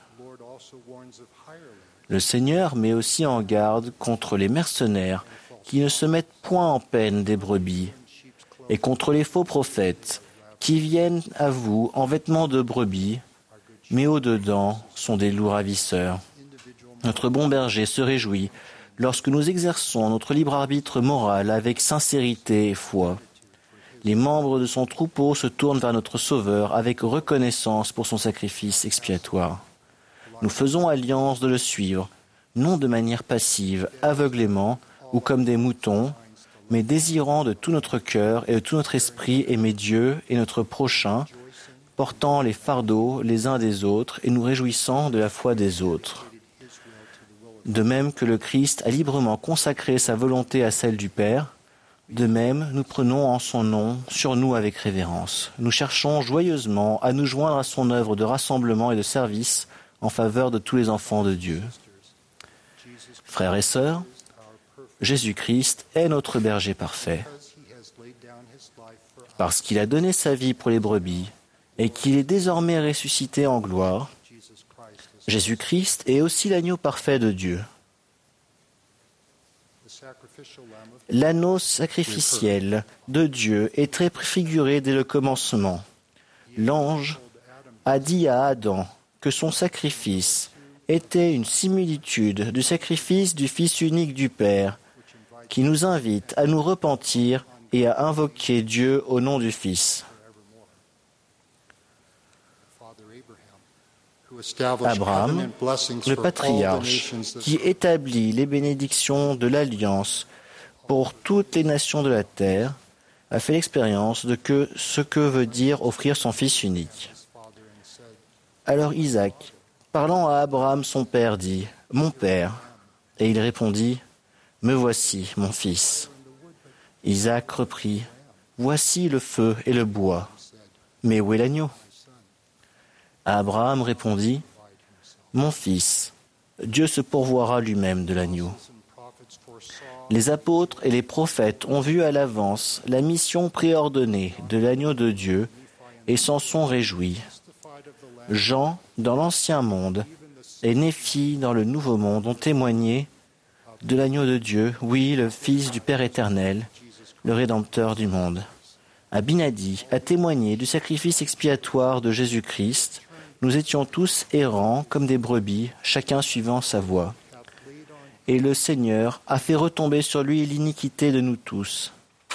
Le Seigneur met aussi en garde contre les mercenaires qui ne se mettent point en peine des brebis, et contre les faux prophètes qui viennent à vous en vêtements de brebis, mais au-dedans sont des loups ravisseurs. Notre bon berger se réjouit lorsque nous exerçons notre libre arbitre moral avec sincérité et foi. Les membres de son troupeau se tournent vers notre Sauveur avec reconnaissance pour son sacrifice expiatoire. Nous faisons alliance de le suivre, non de manière passive, aveuglément ou comme des moutons, mais désirant de tout notre cœur et de tout notre esprit aimer Dieu et notre prochain, portant les fardeaux les uns des autres et nous réjouissant de la foi des autres. De même que le Christ a librement consacré sa volonté à celle du Père, de même nous prenons en son nom sur nous avec révérence. Nous cherchons joyeusement à nous joindre à son œuvre de rassemblement et de service en faveur de tous les enfants de Dieu. Frères et sœurs, Jésus-Christ est notre berger parfait. Parce qu'il a donné sa vie pour les brebis et qu'il est désormais ressuscité en gloire, Jésus-Christ est aussi l'agneau parfait de Dieu. L'anneau sacrificiel de Dieu est très préfiguré dès le commencement. L'ange a dit à Adam que son sacrifice était une similitude du sacrifice du Fils unique du Père, qui nous invite à nous repentir et à invoquer Dieu au nom du Fils. Abraham, le patriarche, qui établit les bénédictions de l'Alliance pour toutes les nations de la terre, a fait l'expérience de que ce que veut dire offrir son Fils unique. Alors Isaac, parlant à Abraham son père, dit « Mon père », et il répondit « Me voici, mon fils ». Isaac reprit « Voici le feu et le bois, mais où est l'agneau ?» Abraham répondit « Mon fils, Dieu se pourvoira lui-même de l'agneau. » Les apôtres et les prophètes ont vu à l'avance la mission préordonnée de l'agneau de Dieu et s'en sont réjouis. Jean, dans l'Ancien Monde, et Néphi, dans le Nouveau Monde, ont témoigné de l'agneau de Dieu, oui, le Fils du Père éternel, le Rédempteur du monde. Abinadi a témoigné du sacrifice expiatoire de Jésus-Christ. Nous étions tous errants comme des brebis, chacun suivant sa voie. Et le Seigneur a fait retomber sur lui l'iniquité de nous tous.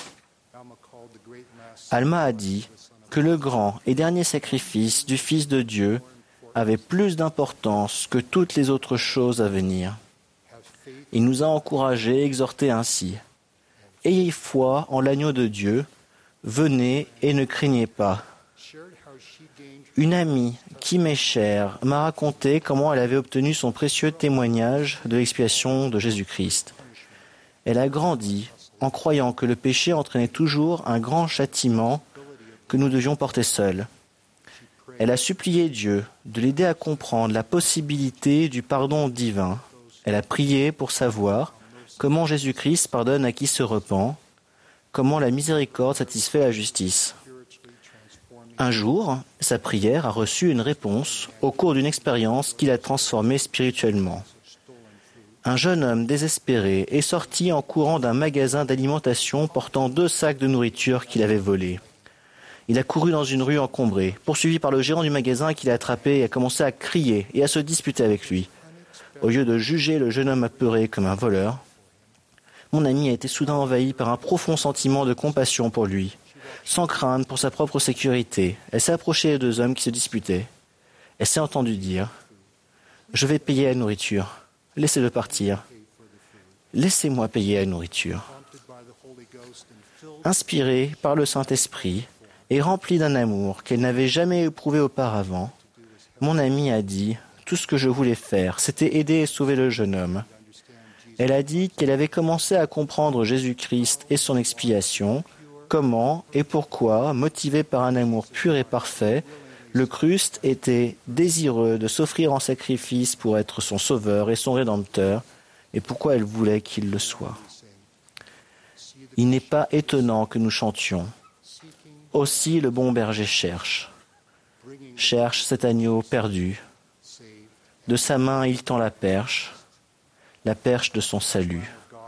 Alma a dit que le grand et dernier sacrifice du Fils de Dieu avait plus d'importance que toutes les autres choses à venir. Il nous a encouragés et exhortés ainsi. « Ayez foi en l'agneau de Dieu, venez et ne craignez pas. » Une amie qui m'est chère m'a raconté comment elle avait obtenu son précieux témoignage de l'expiation de Jésus-Christ. Elle a grandi en croyant que le péché entraînait toujours un grand châtiment que nous devions porter seuls. Elle a supplié Dieu de l'aider à comprendre la possibilité du pardon divin. Elle a prié pour savoir comment Jésus-Christ pardonne à qui se repent, comment la miséricorde satisfait la justice. Un jour, sa prière a reçu une réponse au cours d'une expérience qui l'a transformée spirituellement. Un jeune homme désespéré est sorti en courant d'un magasin d'alimentation portant deux sacs de nourriture qu'il avait volés. Il a couru dans une rue encombrée, poursuivi par le gérant du magasin qui l'a attrapé et a commencé à crier et à se disputer avec lui. Au lieu de juger le jeune homme apeuré comme un voleur, mon amie a été soudain envahie par un profond sentiment de compassion pour lui. Sans crainte pour sa propre sécurité, elle s'est approchée des deux hommes qui se disputaient. Elle s'est entendue dire « Je vais payer la nourriture. Laissez-le partir. Laissez-moi payer la nourriture. » Inspirée par le Saint-Esprit et remplie d'un amour qu'elle n'avait jamais éprouvé auparavant, mon amie a dit « Tout ce que je voulais faire, c'était aider et sauver le jeune homme. » Elle a dit qu'elle avait commencé à comprendre Jésus-Christ et son expiation, comment et pourquoi, motivé par un amour pur et parfait, le Christ était désireux de s'offrir en sacrifice pour être son sauveur et son rédempteur, et pourquoi elle voulait qu'il le soit. Il n'est pas étonnant que nous chantions. Aussi le bon berger cherche, cherche cet agneau perdu. De sa main il tend la perche, la perche de son salut.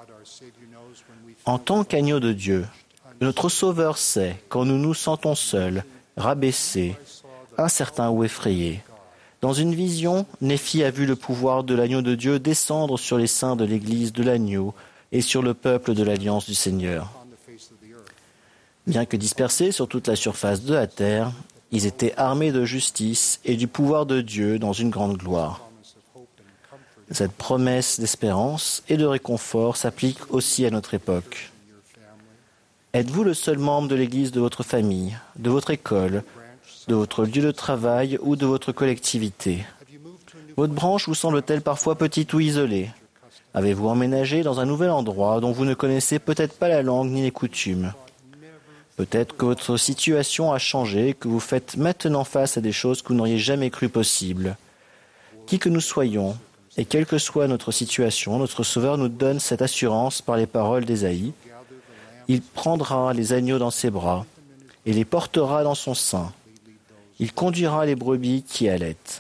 En tant qu'agneau de Dieu, notre Sauveur sait, quand nous nous sentons seuls, rabaissés, incertains ou effrayés. Dans une vision, Néphi a vu le pouvoir de l'agneau de Dieu descendre sur les saints de l'Église de l'agneau et sur le peuple de l'Alliance du Seigneur. Bien que dispersés sur toute la surface de la terre, ils étaient armés de justice et du pouvoir de Dieu dans une grande gloire. Cette promesse d'espérance et de réconfort s'applique aussi à notre époque. Êtes-vous le seul membre de l'Église de votre famille, de votre école, de votre lieu de travail ou de votre collectivité? Votre branche vous semble-t-elle parfois petite ou isolée? Avez-vous emménagé dans un nouvel endroit dont vous ne connaissez peut-être pas la langue ni les coutumes? Peut-être que votre situation a changé et que vous faites maintenant face à des choses que vous n'auriez jamais cru possibles. Qui que nous soyons, et quelle que soit notre situation, notre Sauveur nous donne cette assurance par les paroles d'Ésaïe. Il prendra les agneaux dans ses bras et les portera dans son sein. Il conduira les brebis qui allaitent.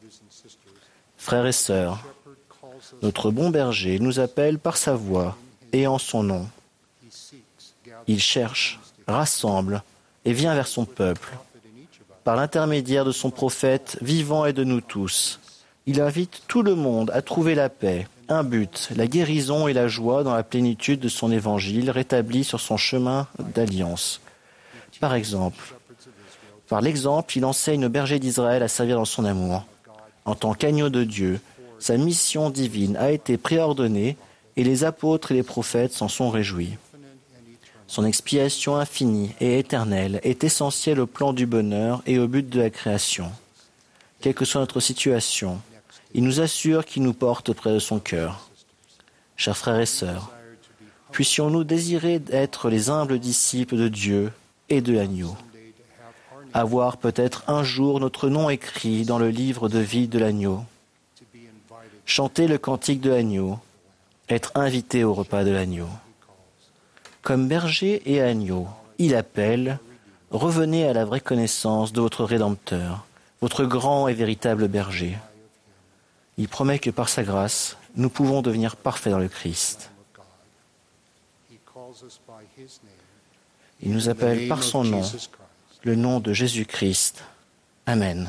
Frères et sœurs, notre bon berger nous appelle par sa voix et en son nom. Il cherche, rassemble et vient vers son peuple. Par l'intermédiaire de son prophète vivant et de nous tous, il invite tout le monde à trouver la paix, un but, la guérison et la joie dans la plénitude de son évangile rétabli sur son chemin d'alliance. Par exemple, par l'exemple, il enseigne aux bergers d'Israël à servir dans son amour. En tant qu'agneau de Dieu, sa mission divine a été préordonnée et les apôtres et les prophètes s'en sont réjouis. Son expiation infinie et éternelle est essentielle au plan du bonheur et au but de la création. Quelle que soit notre situation, il nous assure qu'il nous porte près de son cœur. Chers frères et sœurs, puissions-nous désirer d'être les humbles disciples de Dieu et de l'agneau. Avoir peut-être un jour notre nom écrit dans le livre de vie de l'agneau. Chanter le cantique de l'agneau, être invité au repas de l'agneau. Comme berger et agneau, il appelle « Revenez à la vraie connaissance de votre Rédempteur, votre grand et véritable berger. » Il promet que par sa grâce, nous pouvons devenir parfaits dans le Christ. Il nous appelle par son nom, le nom de Jésus-Christ. Amen.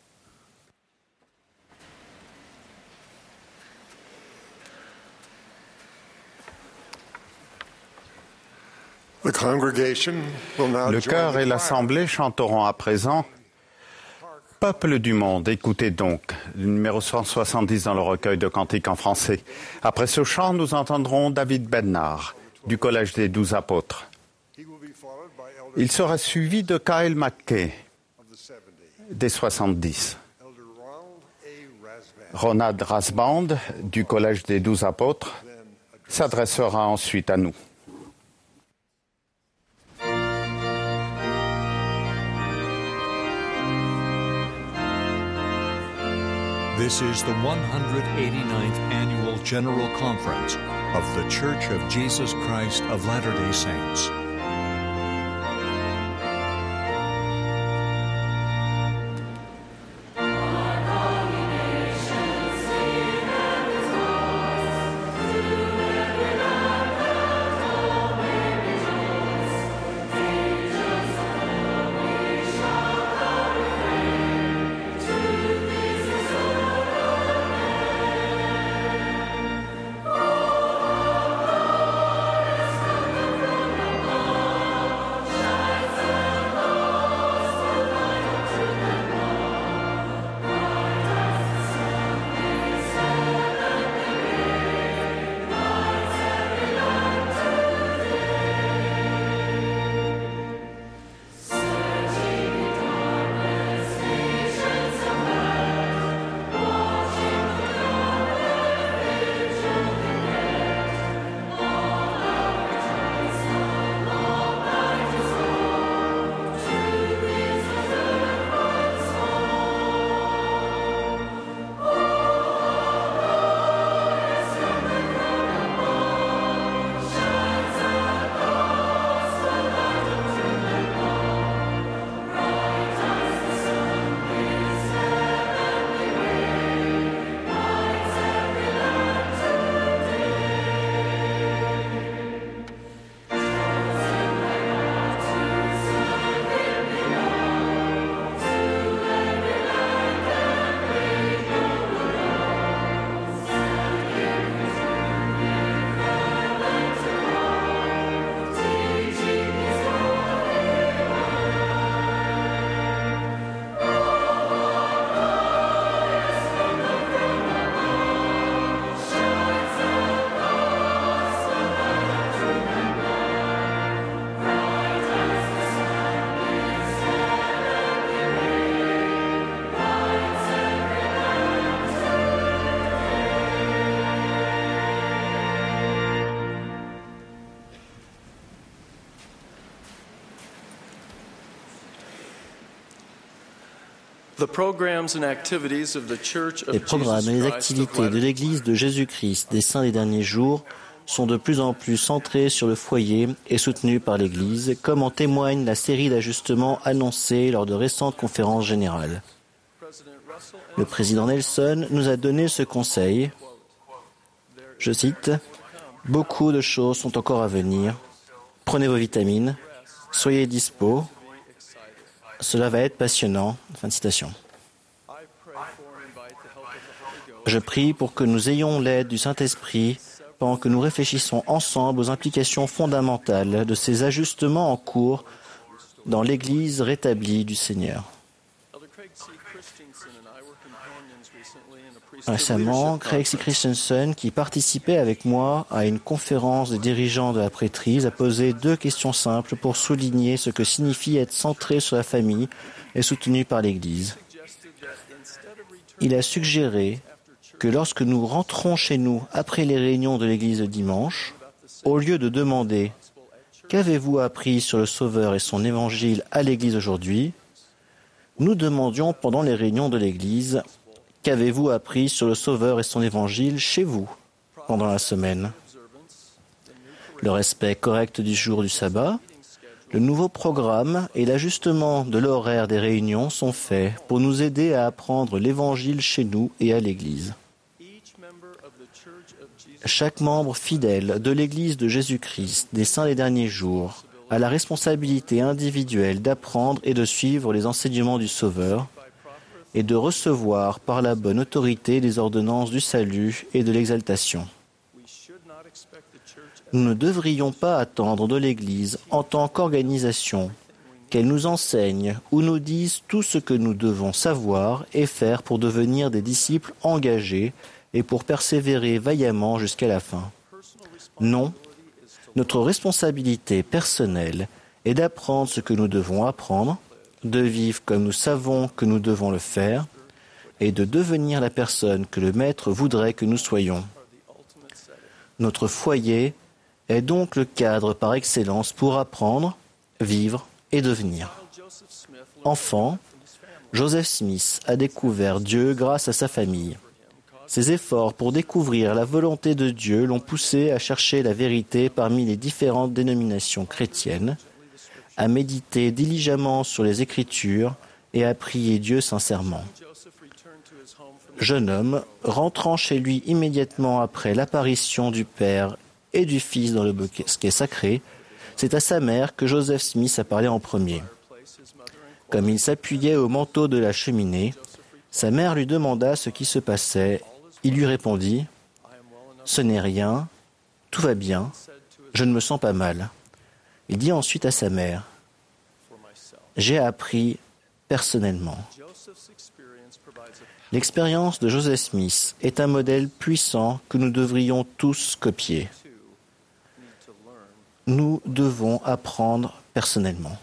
Le chœur et l'assemblée chanteront à présent « Peuple du monde, écoutez donc », le numéro cent soixante-dix dans le recueil de cantiques en français. Après ce chant, nous entendrons David Bernard, du Collège des Douze Apôtres. Il sera suivi de Kyle McKay, des soixante-dix. Ronald Rasband, du Collège des Douze Apôtres, s'adressera ensuite à nous. This is the one hundred eighty-ninth Annual General Conference of the Church of Jesus Christ of Latter-day Saints. Les programmes et les activités de l'Église de Jésus-Christ des Saints des Derniers Jours sont de plus en plus centrés sur le foyer et soutenus par l'Église, comme en témoigne la série d'ajustements annoncés lors de récentes conférences générales. Le président Nelson nous a donné ce conseil, je cite, « Beaucoup de choses sont encore à venir. Prenez vos vitamines, soyez dispo. Cela va être passionnant. Fin de citation. Je prie pour que nous ayons l'aide du Saint-Esprit pendant que nous réfléchissons ensemble aux implications fondamentales de ces ajustements en cours dans l'Église rétablie du Seigneur. Récemment, Craig C. Christensen, qui participait avec moi à une conférence des dirigeants de la prêtrise, a posé deux questions simples pour souligner ce que signifie être centré sur la famille et soutenu par l'Église. Il a suggéré que lorsque nous rentrons chez nous après les réunions de l'Église de dimanche, au lieu de demander « Qu'avez-vous appris sur le Sauveur et son Évangile à l'Église aujourd'hui ?», nous demandions pendant les réunions de l'Église « Qu'avez-vous appris sur le Sauveur et son Évangile chez vous pendant la semaine ?» Le respect correct du jour du sabbat, le nouveau programme et l'ajustement de l'horaire des réunions sont faits pour nous aider à apprendre l'Évangile chez nous et à l'Église. Chaque membre fidèle de l'Église de Jésus-Christ des Saints des Derniers Jours a la responsabilité individuelle d'apprendre et de suivre les enseignements du Sauveur et de recevoir par la bonne autorité les ordonnances du salut et de l'exaltation. Nous ne devrions pas attendre de l'Église en tant qu'organisation qu'elle nous enseigne ou nous dise tout ce que nous devons savoir et faire pour devenir des disciples engagés et pour persévérer vaillamment jusqu'à la fin. Non, notre responsabilité personnelle est d'apprendre ce que nous devons apprendre, de vivre comme nous savons que nous devons le faire et de devenir la personne que le Maître voudrait que nous soyons. Notre foyer est donc le cadre par excellence pour apprendre, vivre et devenir. Enfant, Joseph Smith a découvert Dieu grâce à sa famille. Ses efforts pour découvrir la volonté de Dieu l'ont poussé à chercher la vérité parmi les différentes dénominations chrétiennes, à méditer diligemment sur les Écritures et à prier Dieu sincèrement. Jeune homme, rentrant chez lui immédiatement après l'apparition du Père et du Fils dans le bosquet sacré, c'est à sa mère que Joseph Smith a parlé en premier. Comme il s'appuyait au manteau de la cheminée, sa mère lui demanda ce qui se passait. Il lui répondit « Ce n'est rien, tout va bien, je ne me sens pas mal. » Il dit ensuite à sa mère « J'ai appris personnellement. » L'expérience de Joseph Smith est un modèle puissant que nous devrions tous copier. Nous devons apprendre personnellement.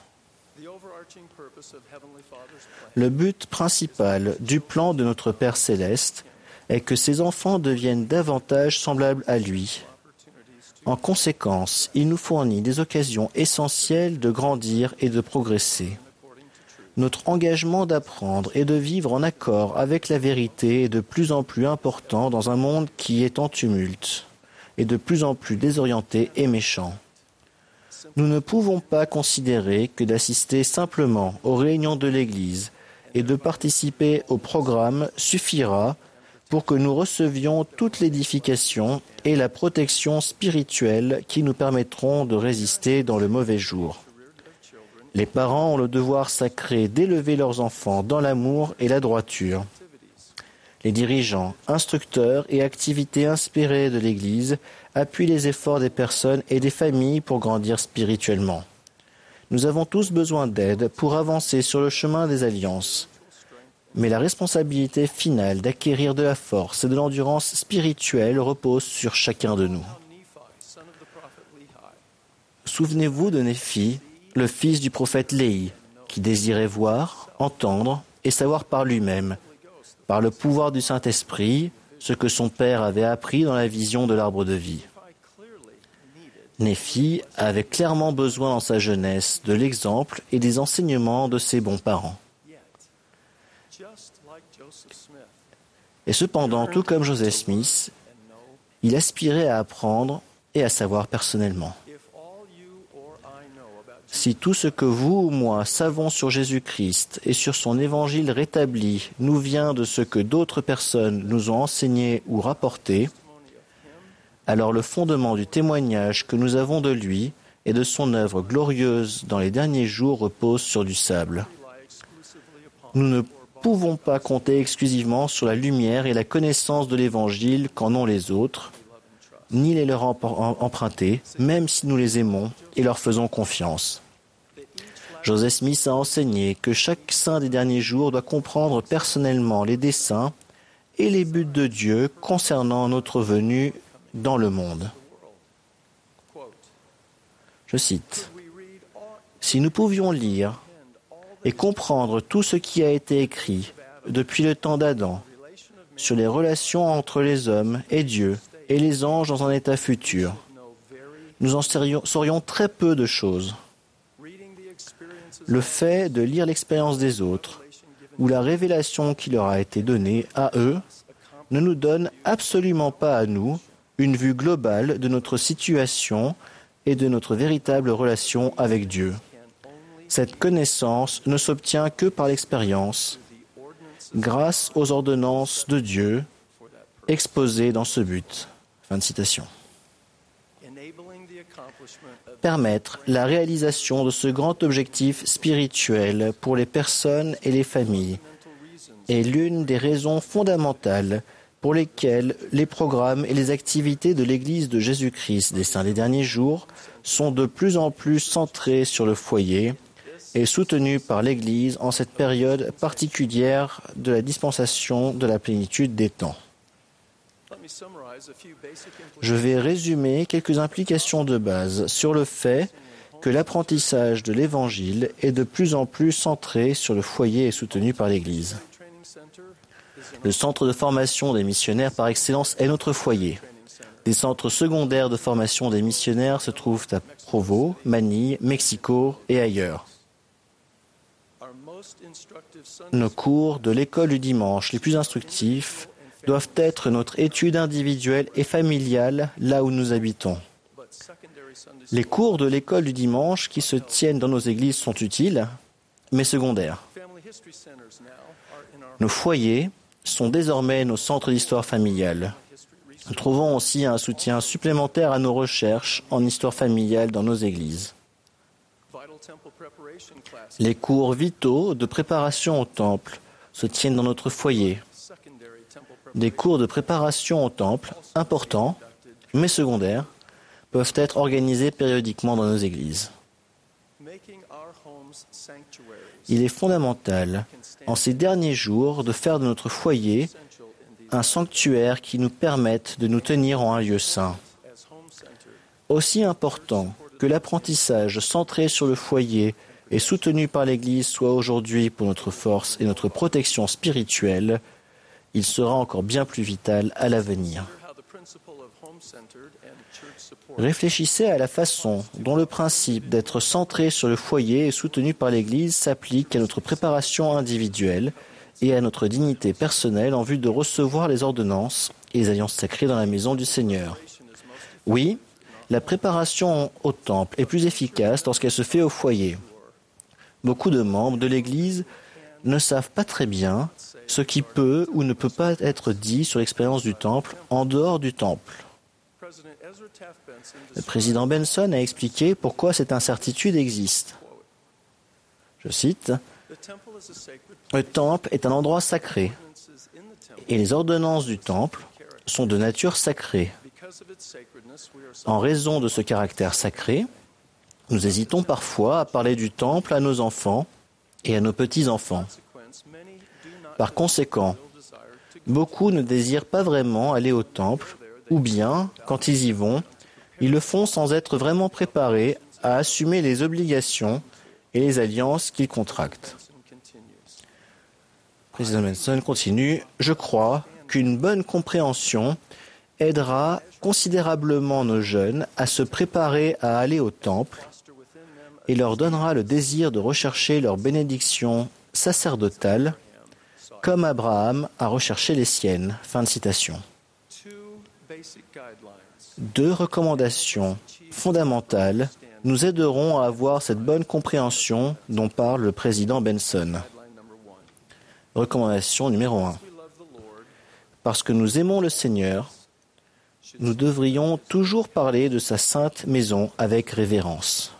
Le but principal du plan de notre Père céleste est que ses enfants deviennent davantage semblables à lui. En conséquence, il nous fournit des occasions essentielles de grandir et de progresser. Notre engagement d'apprendre et de vivre en accord avec la vérité est de plus en plus important dans un monde qui est en tumulte et de plus en plus désorienté et méchant. Nous ne pouvons pas considérer que d'assister simplement aux réunions de l'Église et de participer au programme suffira pour que nous recevions toute l'édification et la protection spirituelle qui nous permettront de résister dans le mauvais jour. Les parents ont le devoir sacré d'élever leurs enfants dans l'amour et la droiture. Les dirigeants, instructeurs et activités inspirées de l'Église appuient les efforts des personnes et des familles pour grandir spirituellement. Nous avons tous besoin d'aide pour avancer sur le chemin des alliances. Mais la responsabilité finale d'acquérir de la force et de l'endurance spirituelle repose sur chacun de nous. Souvenez-vous de Néphi, le fils du prophète Léhi, qui désirait voir, entendre et savoir par lui-même, par le pouvoir du Saint-Esprit, ce que son père avait appris dans la vision de l'arbre de vie. Néphi avait clairement besoin dans sa jeunesse de l'exemple et des enseignements de ses bons parents. Et cependant, tout comme Joseph Smith, il aspirait à apprendre et à savoir personnellement. Si tout ce que vous ou moi savons sur Jésus-Christ et sur son évangile rétabli nous vient de ce que d'autres personnes nous ont enseigné ou rapporté, alors le fondement du témoignage que nous avons de lui et de son œuvre glorieuse dans les derniers jours repose sur du sable. Nous ne pouvons pas compter exclusivement sur la lumière et la connaissance de l'Évangile qu'en ont les autres, ni les leur emprunter, même si nous les aimons et leur faisons confiance. Joseph Smith a enseigné que chaque saint des derniers jours doit comprendre personnellement les desseins et les buts de Dieu concernant notre venue dans le monde. Je cite, « Si nous pouvions lire et comprendre tout ce qui a été écrit depuis le temps d'Adam sur les relations entre les hommes et Dieu et les anges dans un état futur, nous en saurions, saurions très peu de choses. Le fait de lire l'expérience des autres ou la révélation qui leur a été donnée à eux ne nous donne absolument pas à nous une vue globale de notre situation et de notre véritable relation avec Dieu. Cette connaissance ne s'obtient que par l'expérience, grâce aux ordonnances de Dieu exposées dans ce but. » Fin de citation. Permettre la réalisation de ce grand objectif spirituel pour les personnes et les familles est l'une des raisons fondamentales pour lesquelles les programmes et les activités de l'Église de Jésus-Christ des Saints des Derniers Jours sont de plus en plus centrés sur le foyer et soutenus par l'Église en cette période particulière de la dispensation de la plénitude des temps. Je vais résumer quelques implications de base sur le fait que l'apprentissage de l'Évangile est de plus en plus centré sur le foyer et soutenu par l'Église. Le centre de formation des missionnaires par excellence est notre foyer. Des centres secondaires de formation des missionnaires se trouvent à Provo, Manille, Mexico et ailleurs. Nos cours de l'école du dimanche les plus instructifs doivent être notre étude individuelle et familiale là où nous habitons. Les cours de l'école du dimanche qui se tiennent dans nos églises sont utiles, mais secondaires. Nos foyers sont désormais nos centres d'histoire familiale. Nous trouvons aussi un soutien supplémentaire à nos recherches en histoire familiale dans nos églises. Les cours vitaux de préparation au temple se tiennent dans notre foyer. Des cours de préparation au temple, importants, mais secondaires, peuvent être organisés périodiquement dans nos églises. Il est fondamental, en ces derniers jours, de faire de notre foyer un sanctuaire qui nous permette de nous tenir en un lieu saint. Aussi important que l'apprentissage centré sur le foyer et soutenu par l'Église soit aujourd'hui pour notre force et notre protection spirituelle, il sera encore bien plus vital à l'avenir. Réfléchissez à la façon dont le principe d'être centré sur le foyer et soutenu par l'Église s'applique à notre préparation individuelle et à notre dignité personnelle en vue de recevoir les ordonnances et les alliances sacrées dans la maison du Seigneur. Oui, la préparation au temple est plus efficace lorsqu'elle se fait au foyer. Beaucoup de membres de l'Église ne savent pas très bien ce qui peut ou ne peut pas être dit sur l'expérience du temple en dehors du temple. Le président Benson a expliqué pourquoi cette incertitude existe. Je cite, « Le temple est un endroit sacré et les ordonnances du temple sont de nature sacrée. En raison de ce caractère sacré, nous hésitons parfois à parler du temple à nos enfants et à nos petits-enfants. Par conséquent, beaucoup ne désirent pas vraiment aller au temple, ou bien, quand ils y vont, ils le font sans être vraiment préparés à assumer les obligations et les alliances qu'ils contractent. » Le président Benson continue, « Je crois qu'une bonne compréhension aidera considérablement nos jeunes à se préparer à aller au temple et leur donnera le désir de rechercher leur bénédiction sacerdotale comme Abraham a recherché les siennes. » Fin de citation. Deux recommandations fondamentales nous aideront à avoir cette bonne compréhension dont parle le président Benson. Recommandation numéro un. Parce que nous aimons le Seigneur, nous devrions toujours parler de sa sainte maison avec révérence.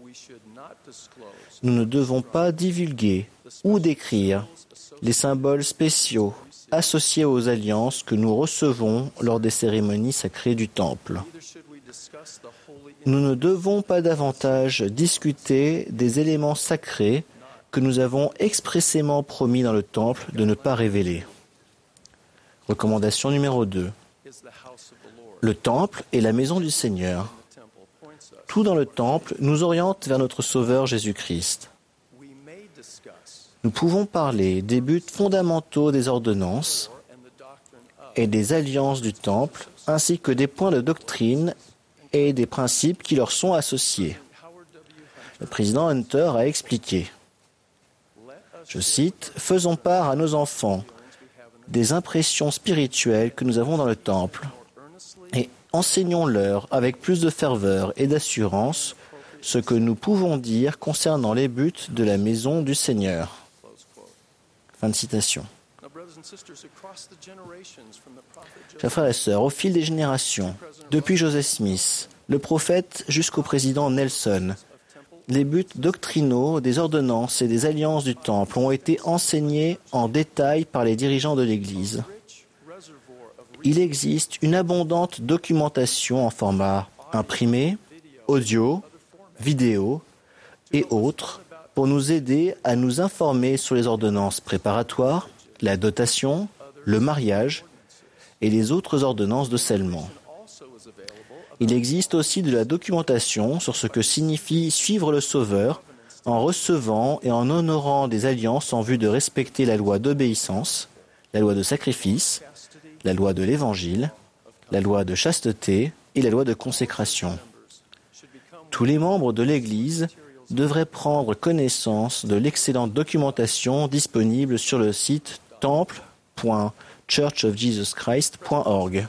Nous ne devons pas divulguer ou décrire les symboles spéciaux associés aux alliances que nous recevons lors des cérémonies sacrées du Temple. Nous ne devons pas davantage discuter des éléments sacrés que nous avons expressément promis dans le Temple de ne pas révéler. Recommandation numéro deux. Le Temple est la maison du Seigneur. Tout dans le Temple nous oriente vers notre Sauveur Jésus-Christ. Nous pouvons parler des buts fondamentaux des ordonnances et des alliances du Temple, ainsi que des points de doctrine et des principes qui leur sont associés. Le président Hunter a expliqué, je cite, « Faisons part à nos enfants des impressions spirituelles que nous avons dans le Temple et enseignons-leur avec plus de ferveur et d'assurance ce que nous pouvons dire concernant les buts de la maison du Seigneur. » Fin de citation. Chers frères et sœurs, au fil des générations, depuis Joseph Smith, le prophète jusqu'au président Nelson, les buts doctrinaux des ordonnances et des alliances du Temple ont été enseignés en détail par les dirigeants de l'Église. Il existe une abondante documentation en format imprimé, audio, vidéo et autres pour nous aider à nous informer sur les ordonnances préparatoires, la dotation, le mariage et les autres ordonnances de scellement. Il existe aussi de la documentation sur ce que signifie suivre le Sauveur en recevant et en honorant des alliances en vue de respecter la loi d'obéissance, la loi de sacrifice, la loi de l'Évangile, la loi de chasteté et la loi de consécration. Tous les membres de l'Église devraient prendre connaissance de l'excellente documentation disponible sur le site temple point church of jesus christ point org.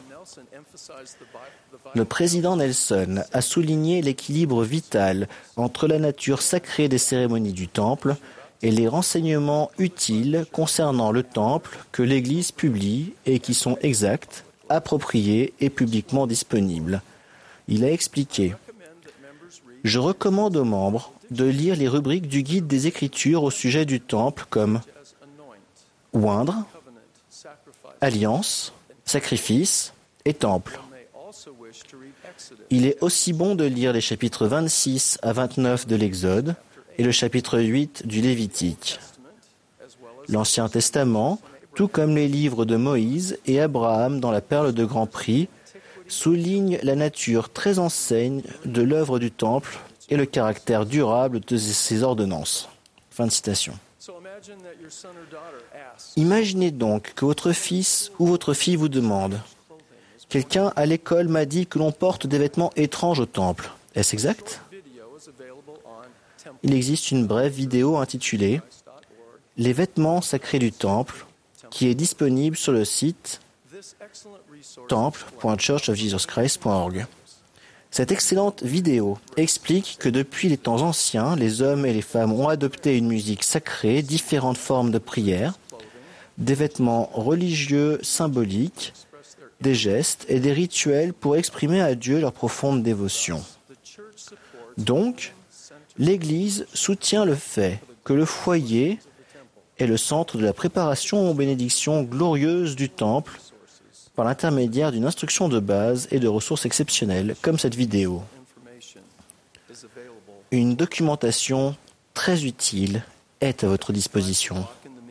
Le président Nelson a souligné l'équilibre vital entre la nature sacrée des cérémonies du Temple et les renseignements utiles concernant le Temple que l'Église publie et qui sont exacts, appropriés et publiquement disponibles. Il a expliqué « Je recommande aux membres de lire les rubriques du guide des Écritures au sujet du Temple comme « oindre »,« alliance »,« sacrifice » et « temple ». Il est aussi bon de lire les chapitres vingt-six à vingt-neuf de l'Exode et le chapitre huit du Lévitique. L'Ancien Testament, tout comme les livres de Moïse et Abraham dans la Perle de Grand Prix, souligne la nature très enseigne de l'œuvre du Temple et le caractère durable de ses ordonnances. Fin de citation. Imaginez donc que votre fils ou votre fille vous demande « Quelqu'un à l'école m'a dit que l'on porte des vêtements étranges au Temple. Est-ce exact ?» Il existe une brève vidéo intitulée « Les vêtements sacrés du Temple » qui est disponible sur le site temple point church of jesus christ point org. Cette excellente vidéo explique que depuis les temps anciens, les hommes et les femmes ont adopté une musique sacrée, différentes formes de prière, des vêtements religieux symboliques, des gestes et des rituels pour exprimer à Dieu leur profonde dévotion. Donc, l'Église soutient le fait que le foyer est le centre de la préparation aux bénédictions glorieuses du Temple par l'intermédiaire d'une instruction de base et de ressources exceptionnelles comme cette vidéo. Une documentation très utile est à votre disposition.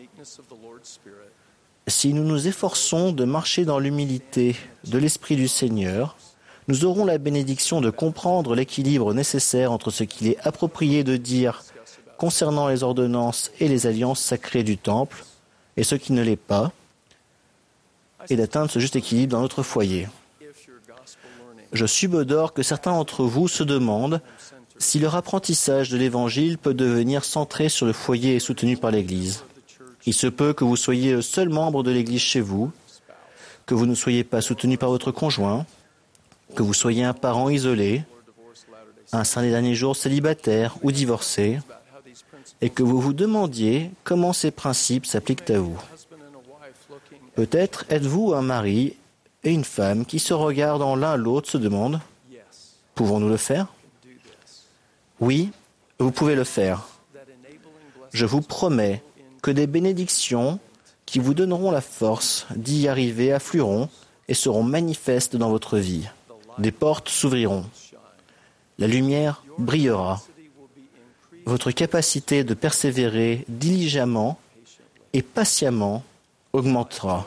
Si nous nous efforçons de marcher dans l'humilité de l'Esprit du Seigneur, nous aurons la bénédiction de comprendre l'équilibre nécessaire entre ce qu'il est approprié de dire concernant les ordonnances et les alliances sacrées du Temple et ce qui ne l'est pas, et d'atteindre ce juste équilibre dans notre foyer. Je subodore que certains d'entre vous se demandent si leur apprentissage de l'Évangile peut devenir centré sur le foyer et soutenu par l'Église. Il se peut que vous soyez le seul membre de l'Église chez vous, que vous ne soyez pas soutenu par votre conjoint, que vous soyez un parent isolé, un saint des derniers jours célibataire ou divorcé, et que vous vous demandiez comment ces principes s'appliquent à vous. Peut-être êtes-vous un mari et une femme qui se regardant l'un l'autre se demandent « Pouvons-nous le faire ?» Oui, vous pouvez le faire. Je vous promets que des bénédictions qui vous donneront la force d'y arriver afflueront et seront manifestes dans votre vie. Des portes s'ouvriront. La lumière brillera. Votre capacité de persévérer diligemment et patiemment augmentera.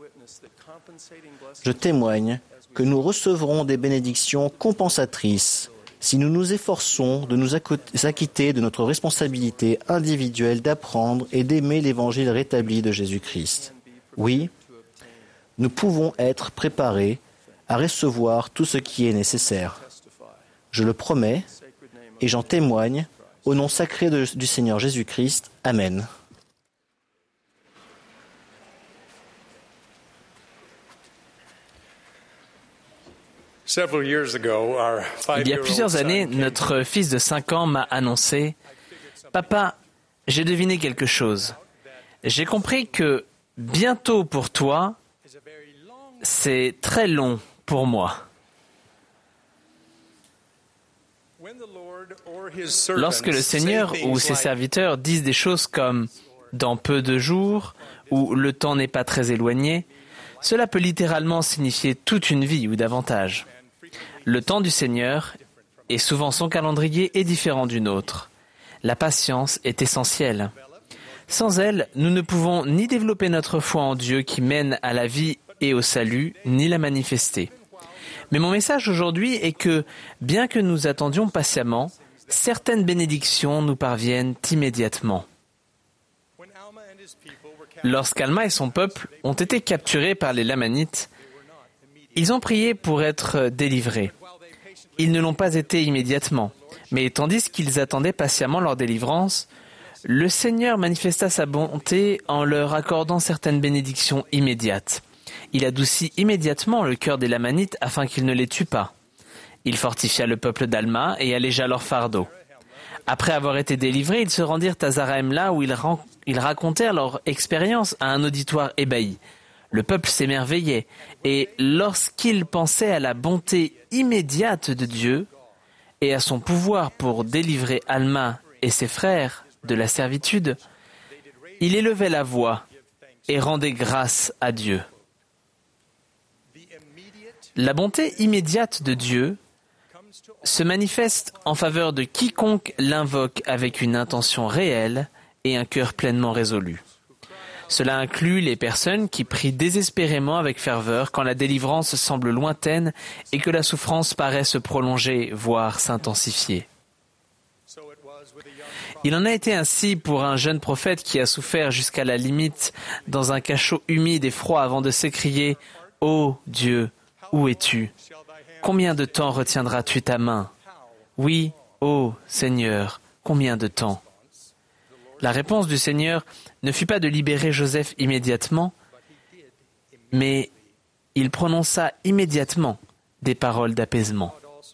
Je témoigne que nous recevrons des bénédictions compensatrices si nous nous efforçons de nous acquitter de notre responsabilité individuelle d'apprendre et d'aimer l'évangile rétabli de Jésus-Christ. Oui, nous pouvons être préparés à recevoir tout ce qui est nécessaire. Je le promets et j'en témoigne au nom sacré de, du Seigneur Jésus-Christ. Amen. Il y a plusieurs années, notre fils de cinq ans m'a annoncé « Papa, j'ai deviné quelque chose. J'ai compris que bientôt pour toi, c'est très long pour moi. » Lorsque le Seigneur ou ses serviteurs disent des choses comme « dans peu de jours » ou « le temps n'est pas très éloigné », cela peut littéralement signifier toute une vie ou davantage. Le temps du Seigneur, et souvent son calendrier, est différent du nôtre. La patience est essentielle. Sans elle, nous ne pouvons ni développer notre foi en Dieu qui mène à la vie et au salut, ni la manifester. Mais mon message aujourd'hui est que, bien que nous attendions patiemment, certaines bénédictions nous parviennent immédiatement. Lorsqu'Alma et son peuple ont été capturés par les Lamanites, ils ont prié pour être délivrés. Ils ne l'ont pas été immédiatement, mais tandis qu'ils attendaient patiemment leur délivrance, le Seigneur manifesta sa bonté en leur accordant certaines bénédictions immédiates. Il adoucit immédiatement le cœur des Lamanites afin qu'ils ne les tuent pas. Il fortifia le peuple d'Alma et allégea leur fardeau. Après avoir été délivrés, ils se rendirent à Zarahemla où ils, ran- ils racontèrent leur expérience à un auditoire ébahi. Le peuple s'émerveillait, et lorsqu'il pensait à la bonté immédiate de Dieu et à son pouvoir pour délivrer Alma et ses frères de la servitude, il élevait la voix et rendait grâce à Dieu. La bonté immédiate de Dieu se manifeste en faveur de quiconque l'invoque avec une intention réelle et un cœur pleinement résolu. Cela inclut les personnes qui prient désespérément avec ferveur quand la délivrance semble lointaine et que la souffrance paraît se prolonger, voire s'intensifier. Il en a été ainsi pour un jeune prophète qui a souffert jusqu'à la limite dans un cachot humide et froid avant de s'écrier « Ô Dieu, où es-tu ? Combien de temps retiendras-tu ta main ? Oui, ô Seigneur, combien de temps ?» La réponse du Seigneur ne fut pas de libérer Joseph immédiatement, mais il prononça immédiatement des paroles d'apaisement.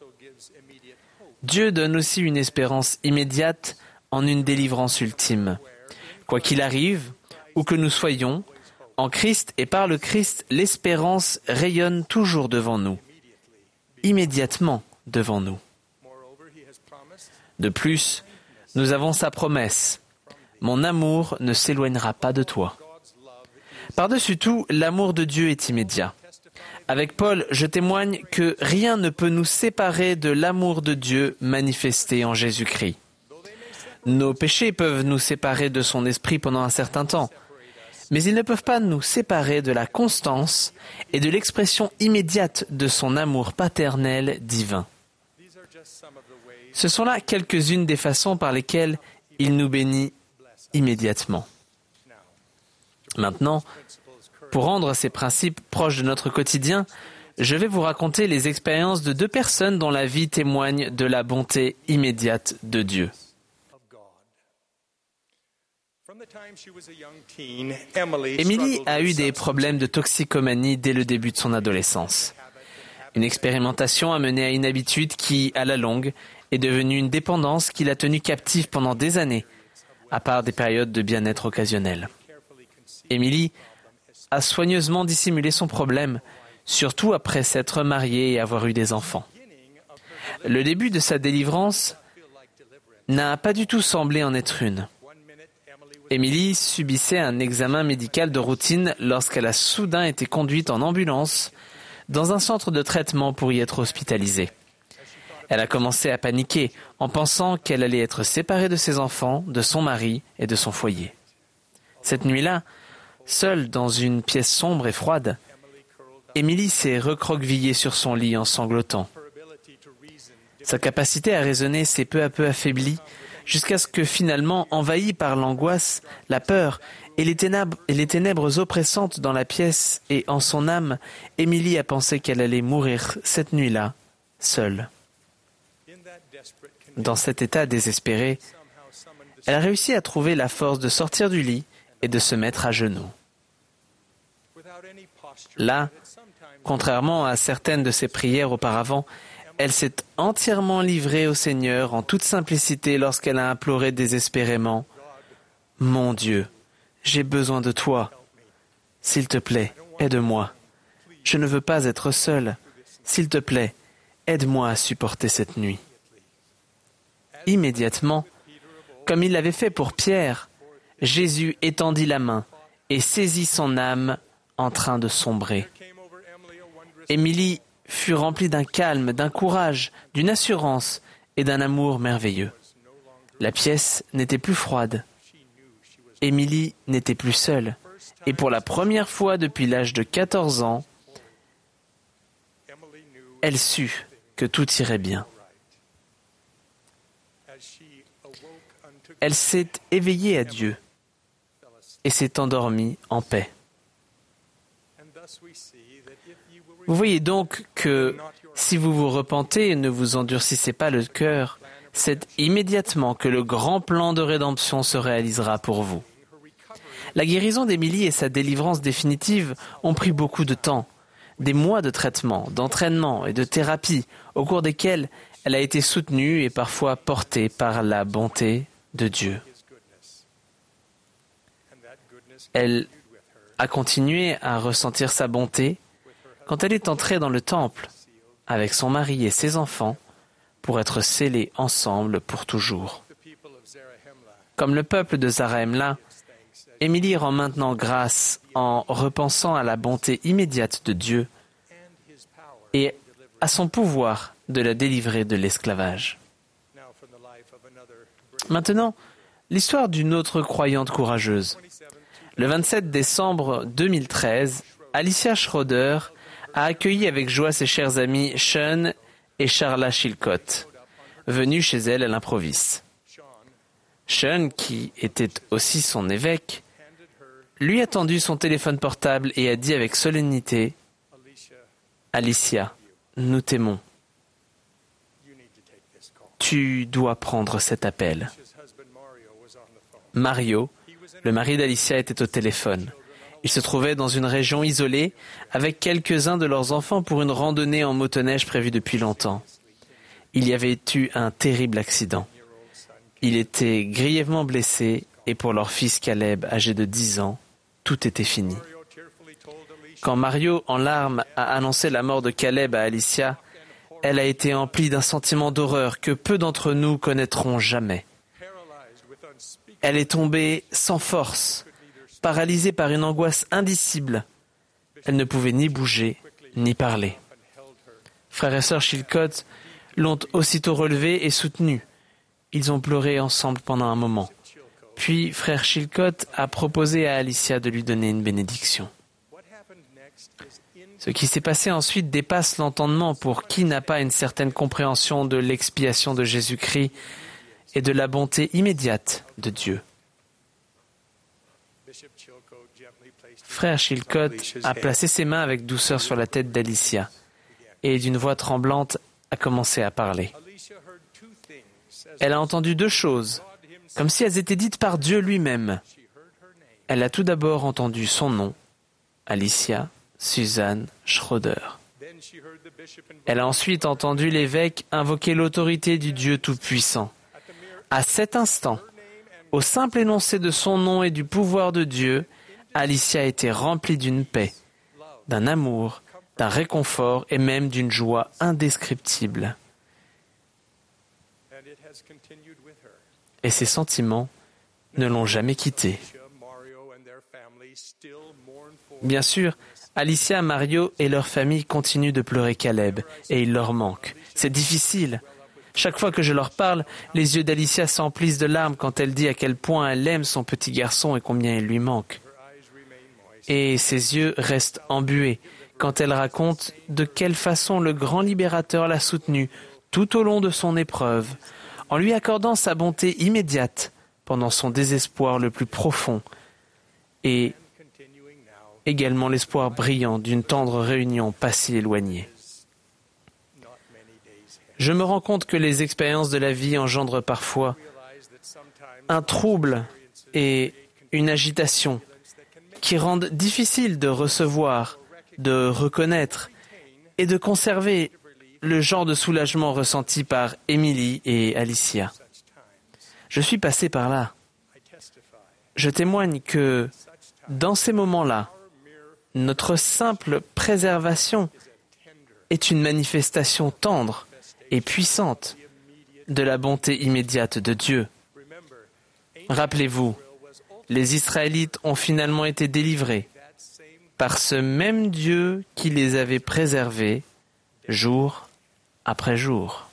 Dieu donne aussi une espérance immédiate en une délivrance ultime. Quoi qu'il arrive, où que nous soyons, en Christ et par le Christ, l'espérance rayonne toujours devant nous, immédiatement devant nous. De plus, nous avons sa promesse. Mon amour ne s'éloignera pas de toi. Par-dessus tout, l'amour de Dieu est immédiat. Avec Paul, je témoigne que rien ne peut nous séparer de l'amour de Dieu manifesté en Jésus-Christ. Nos péchés peuvent nous séparer de son esprit pendant un certain temps, mais ils ne peuvent pas nous séparer de la constance et de l'expression immédiate de son amour paternel divin. Ce sont là quelques-unes des façons par lesquelles il nous bénit immédiatement. Maintenant, pour rendre ces principes proches de notre quotidien, je vais vous raconter les expériences de deux personnes dont la vie témoigne de la bonté immédiate de Dieu. Emily a eu des problèmes de toxicomanie dès le début de son adolescence. Une expérimentation a mené à une habitude qui, à la longue, est devenue une dépendance qui l'a tenue captive pendant des années, à part des périodes de bien-être occasionnelles. Emily a soigneusement dissimulé son problème, surtout après s'être mariée et avoir eu des enfants. Le début de sa délivrance n'a pas du tout semblé en être une. Emily subissait un examen médical de routine lorsqu'elle a soudain été conduite en ambulance dans un centre de traitement pour y être hospitalisée. Elle a commencé à paniquer en pensant qu'elle allait être séparée de ses enfants, de son mari et de son foyer. Cette nuit-là, seule dans une pièce sombre et froide, Emily s'est recroquevillée sur son lit en sanglotant. Sa capacité à raisonner s'est peu à peu affaiblie jusqu'à ce que finalement, envahie par l'angoisse, la peur et les ténèbres, et les ténèbres oppressantes dans la pièce et en son âme, Emily a pensé qu'elle allait mourir cette nuit-là, seule. Dans cet état désespéré, elle a réussi à trouver la force de sortir du lit et de se mettre à genoux. Là, contrairement à certaines de ses prières auparavant, elle s'est entièrement livrée au Seigneur en toute simplicité lorsqu'elle a imploré désespérément « Mon Dieu, j'ai besoin de toi. S'il te plaît, aide-moi. Je ne veux pas être seule. S'il te plaît, aide-moi à supporter cette nuit. » Immédiatement, comme il l'avait fait pour Pierre, Jésus étendit la main et saisit son âme en train de sombrer. Émilie fut remplie d'un calme, d'un courage, d'une assurance et d'un amour merveilleux. La pièce n'était plus froide. Émilie n'était plus seule. Et pour la première fois depuis l'âge de quatorze ans, elle sut que tout irait bien. Elle s'est éveillée à Dieu et s'est endormie en paix. Vous voyez donc que si vous vous repentez et ne vous endurcissez pas le cœur, c'est immédiatement que le grand plan de rédemption se réalisera pour vous. La guérison d'Émilie et sa délivrance définitive ont pris beaucoup de temps, des mois de traitement, d'entraînement et de thérapie, au cours desquels elle a été soutenue et parfois portée par la bonté de Dieu. Elle a continué à ressentir sa bonté quand elle est entrée dans le temple avec son mari et ses enfants pour être scellés ensemble pour toujours. Comme le peuple de Zarahemla, Émilie rend maintenant grâce en repensant à la bonté immédiate de Dieu et à son pouvoir de la délivrer de l'esclavage. Maintenant, l'histoire d'une autre croyante courageuse. Le vingt-sept décembre deux mille treize, Alicia Schroeder a accueilli avec joie ses chers amis Sean et Charla Chilcott, venus chez elle à l'improviste. Sean, qui était aussi son évêque, lui a tendu son téléphone portable et a dit avec solennité « Alicia, nous t'aimons. Tu dois prendre cet appel. » Mario, le mari d'Alicia, était au téléphone. Il se trouvait dans une région isolée avec quelques-uns de leurs enfants pour une randonnée en motoneige prévue depuis longtemps. Il y avait eu un terrible accident. Il était grièvement blessé et pour leur fils Caleb, âgé de dix ans, tout était fini. Quand Mario, en larmes, a annoncé la mort de Caleb à Alicia, elle a été emplie d'un sentiment d'horreur que peu d'entre nous connaîtront jamais. Elle est tombée sans force, paralysée par une angoisse indicible. Elle ne pouvait ni bouger, ni parler. Frère et sœur Chilcott l'ont aussitôt relevée et soutenue. Ils ont pleuré ensemble pendant un moment. Puis, frère Chilcott a proposé à Alicia de lui donner une bénédiction. Ce qui s'est passé ensuite dépasse l'entendement pour qui n'a pas une certaine compréhension de l'expiation de Jésus-Christ et de la bonté immédiate de Dieu. Frère Chilcott a placé ses mains avec douceur sur la tête d'Alicia et d'une voix tremblante a commencé à parler. Elle a entendu deux choses, comme si elles étaient dites par Dieu lui-même. Elle a tout d'abord entendu son nom, Alicia Suzanne Schroeder. Elle a ensuite entendu l'évêque invoquer l'autorité du Dieu Tout-Puissant. À cet instant, au simple énoncé de son nom et du pouvoir de Dieu, Alicia a été remplie d'une paix, d'un amour, d'un réconfort et même d'une joie indescriptible. Et ces sentiments ne l'ont jamais quitté. Bien sûr, Alicia, Mario et leur famille continuent de pleurer Caleb et il leur manque. C'est difficile. Chaque fois que je leur parle, les yeux d'Alicia s'emplissent de larmes quand elle dit à quel point elle aime son petit garçon et combien il lui manque. Et ses yeux restent embués quand elle raconte de quelle façon le grand libérateur l'a soutenue tout au long de son épreuve, en lui accordant sa bonté immédiate pendant son désespoir le plus profond et également l'espoir brillant d'une tendre réunion pas si éloignée. Je me rends compte que les expériences de la vie engendrent parfois un trouble et une agitation qui rendent difficile de recevoir, de reconnaître et de conserver le genre de soulagement ressenti par Émilie et Alicia. Je suis passé par là. Je témoigne que, dans ces moments-là, notre simple préservation est une manifestation tendre et puissante de la bonté immédiate de Dieu. Rappelez-vous, les Israélites ont finalement été délivrés par ce même Dieu qui les avait préservés jour après jour.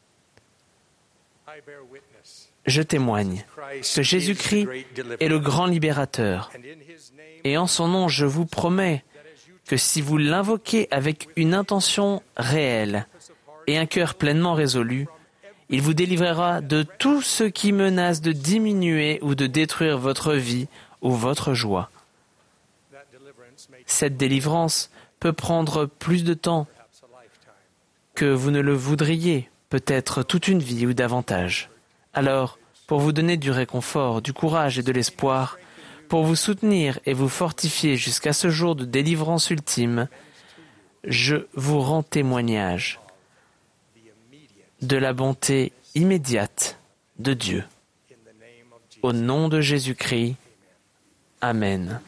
Je témoigne que Jésus-Christ est le grand libérateur. Et en son nom, je vous promets que si vous l'invoquez avec une intention réelle et un cœur pleinement résolu, il vous délivrera de tout ce qui menace de diminuer ou de détruire votre vie ou votre joie. Cette délivrance peut prendre plus de temps que vous ne le voudriez, peut-être toute une vie ou davantage. Alors, pour vous donner du réconfort, du courage et de l'espoir, pour vous soutenir et vous fortifier jusqu'à ce jour de délivrance ultime, je vous rends témoignage de la bonté immédiate de Dieu. Au nom de Jésus-Christ, Amen.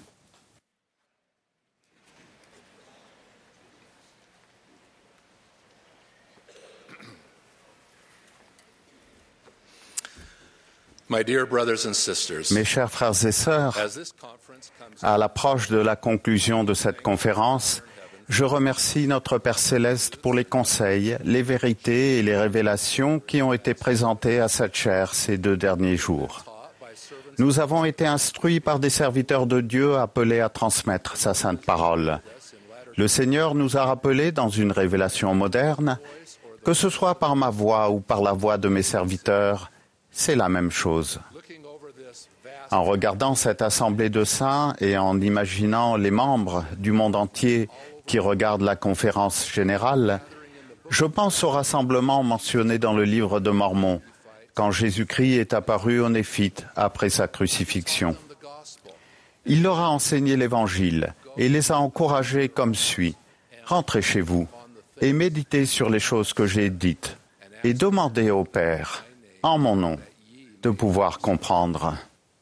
Mes chers frères et sœurs, à l'approche de la conclusion de cette conférence, je remercie notre Père Céleste pour les conseils, les vérités et les révélations qui ont été présentées à cette chaire ces deux derniers jours. Nous avons été instruits par des serviteurs de Dieu appelés à transmettre sa sainte parole. Le Seigneur nous a rappelé dans une révélation moderne, que ce soit par ma voix ou par la voix de mes serviteurs, c'est la même chose. En regardant cette assemblée de saints et en imaginant les membres du monde entier qui regardent la conférence générale, je pense au rassemblement mentionné dans le livre de Mormon, quand Jésus-Christ est apparu aux Néphites après sa crucifixion. Il leur a enseigné l'Évangile et les a encouragés comme suit. « Rentrez chez vous et méditez sur les choses que j'ai dites et demandez au Père, en mon nom, de pouvoir comprendre.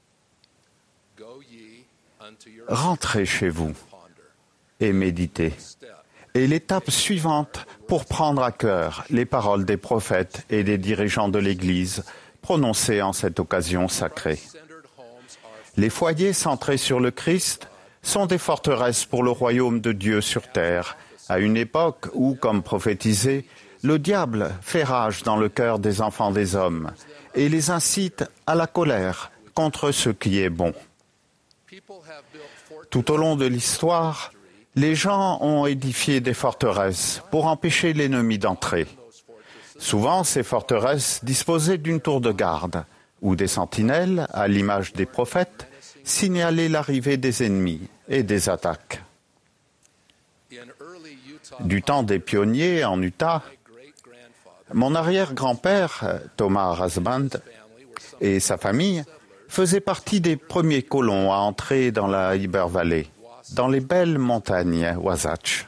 Rentrez chez vous et méditez. Et l'étape suivante pour prendre à cœur les paroles des prophètes et des dirigeants de l'Église prononcées en cette occasion sacrée. Les foyers centrés sur le Christ sont des forteresses pour le royaume de Dieu sur terre, à une époque où, comme prophétisé, le diable fait rage dans le cœur des enfants des hommes et les incite à la colère contre ce qui est bon. Tout au long de l'histoire, les gens ont édifié des forteresses pour empêcher l'ennemi d'entrer. Souvent, ces forteresses disposaient d'une tour de garde, où des sentinelles, à l'image des prophètes, signalaient l'arrivée des ennemis et des attaques. Du temps des pionniers en Utah, mon arrière-grand-père, Thomas Rasband, et sa famille faisaient partie des premiers colons à entrer dans la Heber Valley, dans les belles montagnes Wasatch.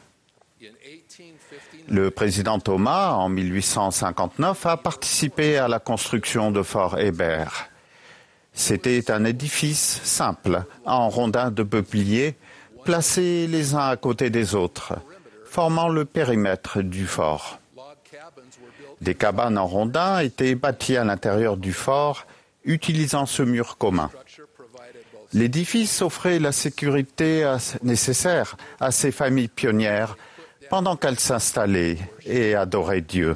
Le président Thomas, en mille huit cent cinquante-neuf, a participé à la construction de Fort Heber. C'était un édifice simple, en rondins de peupliers, placés les uns à côté des autres, formant le périmètre du fort. Des cabanes en rondins étaient bâties à l'intérieur du fort, utilisant ce mur commun. L'édifice offrait la sécurité nécessaire à ces familles pionnières pendant qu'elles s'installaient et adoraient Dieu.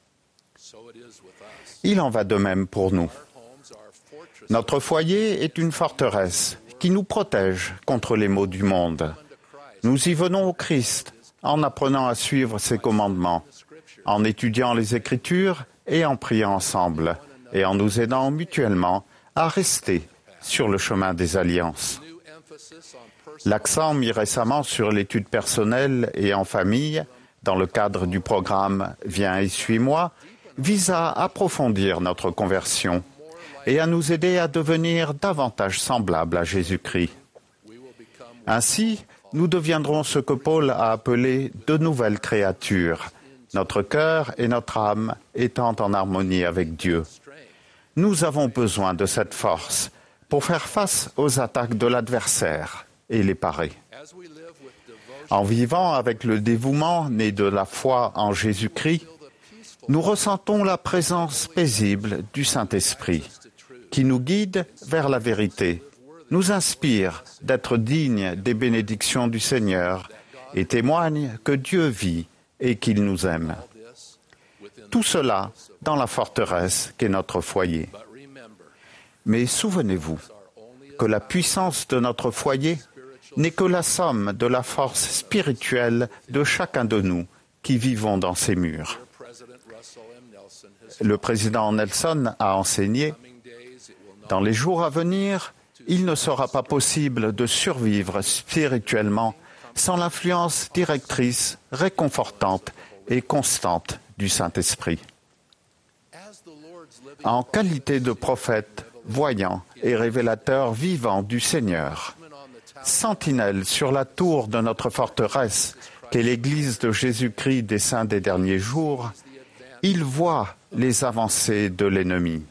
Il en va de même pour nous. Notre foyer est une forteresse qui nous protège contre les maux du monde. Nous y venons au Christ en apprenant à suivre ses commandements, en étudiant les Écritures et en priant ensemble, et en nous aidant mutuellement à rester sur le chemin des alliances. L'accent mis récemment sur l'étude personnelle et en famille, dans le cadre du programme « Viens et suis-moi », vise à approfondir notre conversion et à nous aider à devenir davantage semblables à Jésus-Christ. Ainsi, nous deviendrons ce que Paul a appelé de nouvelles créatures, notre cœur et notre âme étant en harmonie avec Dieu. Nous avons besoin de cette force pour faire face aux attaques de l'adversaire et les parer. En vivant avec le dévouement né de la foi en Jésus-Christ, nous ressentons la présence paisible du Saint-Esprit, qui nous guide vers la vérité, nous inspire d'être dignes des bénédictions du Seigneur et témoigne que Dieu vit et qu'il nous aime. Tout cela dans la forteresse qu'est notre foyer. Mais souvenez-vous que la puissance de notre foyer n'est que la somme de la force spirituelle de chacun de nous qui vivons dans ces murs. Le président Nelson a enseigné « Dans les jours à venir, il ne sera pas possible de survivre spirituellement sans l'influence directrice, réconfortante et constante du Saint-Esprit. » En qualité de prophète, voyant et révélateur vivant du Seigneur, sentinelle sur la tour de notre forteresse, qu'est l'Église de Jésus-Christ des saints des derniers jours, il voit les avancées de l'ennemi.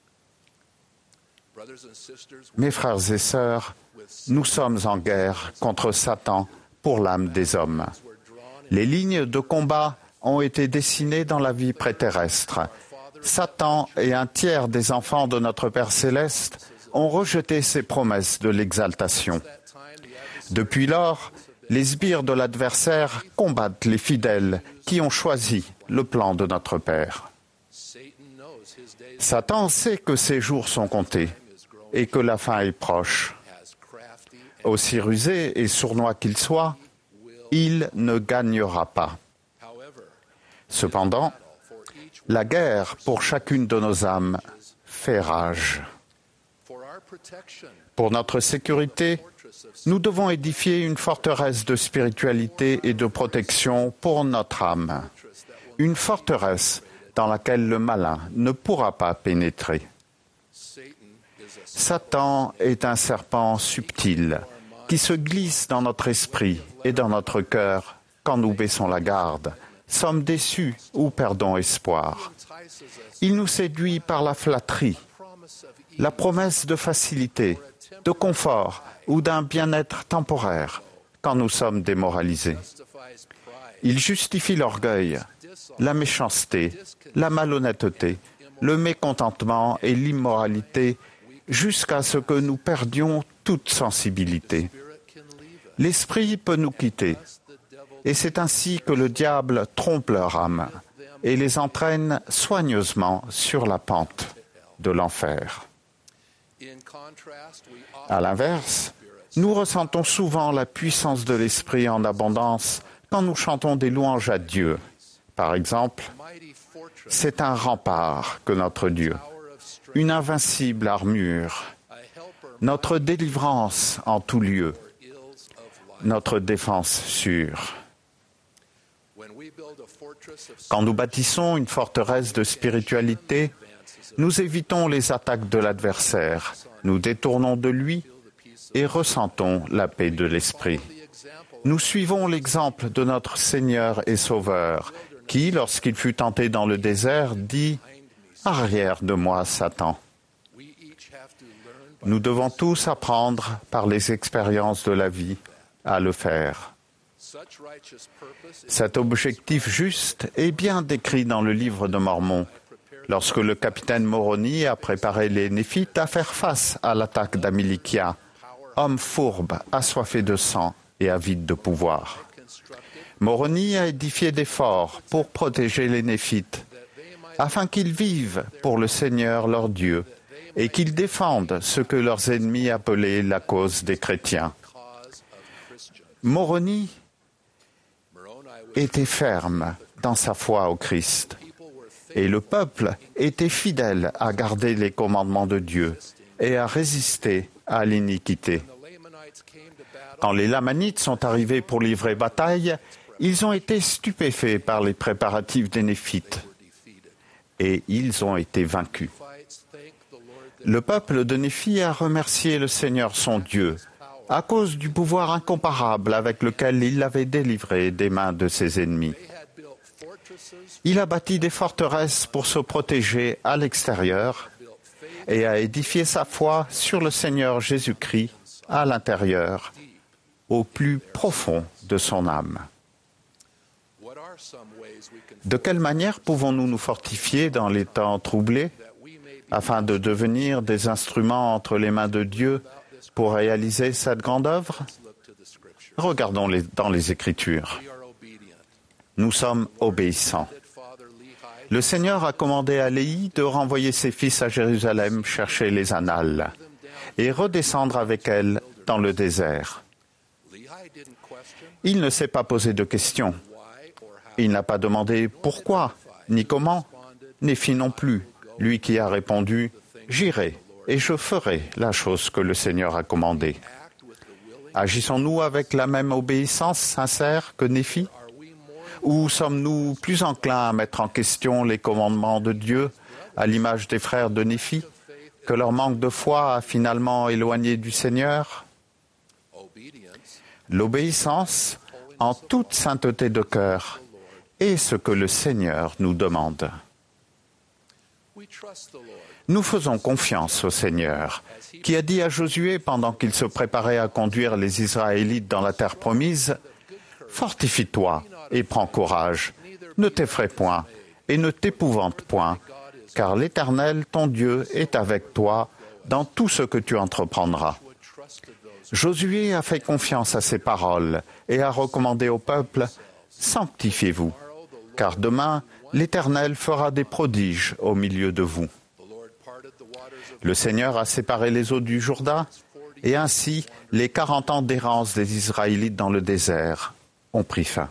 Mes frères et sœurs, nous sommes en guerre contre Satan pour l'âme des hommes. Les lignes de combat ont été dessinées dans la vie préterrestre. Satan et un tiers des enfants de notre Père céleste ont rejeté ces promesses de l'exaltation. Depuis lors, les sbires de l'adversaire combattent les fidèles qui ont choisi le plan de notre Père. Satan sait que ses jours sont comptés et que la fin est proche. Aussi rusé et sournois qu'il soit, il ne gagnera pas. Cependant, la guerre pour chacune de nos âmes fait rage. Pour notre sécurité, nous devons édifier une forteresse de spiritualité et de protection pour notre âme. Une forteresse dans laquelle le malin ne pourra pas pénétrer. Satan est un serpent subtil qui se glisse dans notre esprit et dans notre cœur quand nous baissons la garde, sommes déçus ou perdons espoir. Il nous séduit par la flatterie, la promesse de facilité, de confort ou d'un bien-être temporaire quand nous sommes démoralisés. Il justifie l'orgueil, la méchanceté, la malhonnêteté, le mécontentement et l'immoralité jusqu'à ce que nous perdions toute sensibilité. L'esprit peut nous quitter, et c'est ainsi que le diable trompe leur âme et les entraîne soigneusement sur la pente de l'enfer. À l'inverse, nous ressentons souvent la puissance de l'esprit en abondance quand nous chantons des louanges à Dieu. Par exemple, c'est un rempart que notre Dieu, une invincible armure, notre délivrance en tout lieu, notre défense sûre. Quand nous bâtissons une forteresse de spiritualité, nous évitons les attaques de l'adversaire, nous détournons de lui et ressentons la paix de l'esprit. Nous suivons l'exemple de notre Seigneur et Sauveur, qui, lorsqu'il fut tenté dans le désert, dit « Arrière de moi, Satan ». Nous devons tous apprendre par les expériences de la vie à le faire. Cet objectif juste est bien décrit dans le livre de Mormon, lorsque le capitaine Moroni a préparé les Néphites à faire face à l'attaque d'Amilikia, homme fourbe, assoiffé de sang et avide de pouvoir. Moroni a édifié des forts pour protéger les Néphites, afin qu'ils vivent pour le Seigneur leur Dieu et qu'ils défendent ce que leurs ennemis appelaient la cause des chrétiens. Moroni était ferme dans sa foi au Christ, et le peuple était fidèle à garder les commandements de Dieu et à résister à l'iniquité. Quand les Lamanites sont arrivés pour livrer bataille, ils ont été stupéfaits par les préparatifs des Néphites, et ils ont été vaincus. Le peuple de Néphi a remercié le Seigneur son Dieu à cause du pouvoir incomparable avec lequel il l'avait délivré des mains de ses ennemis. Il a bâti des forteresses pour se protéger à l'extérieur et a édifié sa foi sur le Seigneur Jésus-Christ à l'intérieur, au plus profond de son âme. De quelle manière pouvons-nous nous fortifier dans les temps troublés afin de devenir des instruments entre les mains de Dieu pour réaliser cette grande œuvre? Regardons les, dans les Écritures. Nous sommes obéissants. Le Seigneur a commandé à Léhi de renvoyer ses fils à Jérusalem chercher les annales et redescendre avec elles dans le désert. Il ne s'est pas posé de questions. Il n'a pas demandé pourquoi, ni comment, Néphi non plus, lui qui a répondu « J'irai et je ferai la chose que le Seigneur a commandée ». Agissons-nous avec la même obéissance sincère que Néphi? Ou sommes-nous plus enclins à mettre en question les commandements de Dieu, à l'image des frères de Néphi, que leur manque de foi a finalement éloigné du Seigneur? L'obéissance, en toute sainteté de cœur, est ce que le Seigneur nous demande. Nous faisons confiance au Seigneur, qui a dit à Josué pendant qu'il se préparait à conduire les Israélites dans la terre promise, « Fortifie-toi et prends courage, ne t'effraie point et ne t'épouvante point, car l'Éternel, ton Dieu, est avec toi dans tout ce que tu entreprendras. » Josué a fait confiance à ces paroles et a recommandé au peuple, « Sanctifiez-vous, car demain, l'Éternel fera des prodiges au milieu de vous. » Le Seigneur a séparé les eaux du Jourdain, et ainsi les quarante ans d'errance des Israélites dans le désert ont pris fin.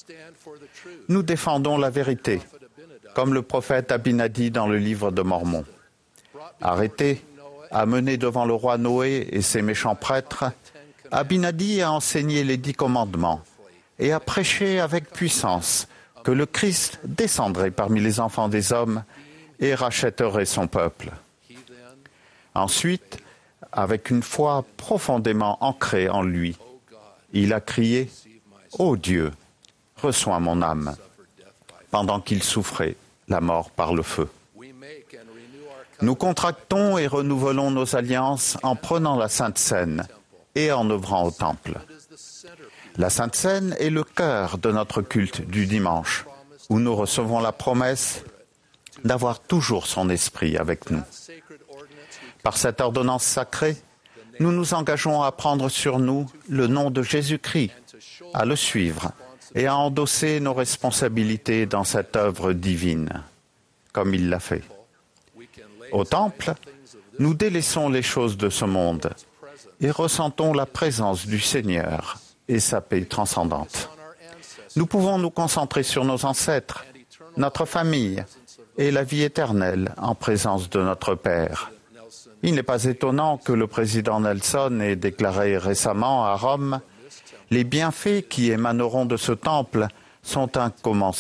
Nous défendons la vérité, comme le prophète Abinadi dans le livre de Mormon. Arrêté, amené devant le roi Noé et ses méchants prêtres, Abinadi a enseigné les dix commandements et a prêché avec puissance que le Christ descendrait parmi les enfants des hommes et rachèterait son peuple. Ensuite, avec une foi profondément ancrée en lui, il a crié « Ô Dieu, reçois mon âme », pendant qu'il souffrait la mort par le feu. Nous contractons et renouvelons nos alliances en prenant la Sainte Seine et en œuvrant au Temple. La Sainte Seine est le cœur de notre culte du dimanche, où nous recevons la promesse d'avoir toujours son esprit avec nous. Par cette ordonnance sacrée, nous nous engageons à prendre sur nous le nom de Jésus-Christ, à le suivre et à endosser nos responsabilités dans cette œuvre divine, comme il l'a fait. Au Temple, nous délaissons les choses de ce monde et ressentons la présence du Seigneur et sa paix transcendante. Nous pouvons nous concentrer sur nos ancêtres, notre famille et la vie éternelle en présence de notre Père. Il n'est pas étonnant que le président Nelson ait déclaré récemment à Rome « Les bienfaits qui émaneront de ce temple sont incommensurables ».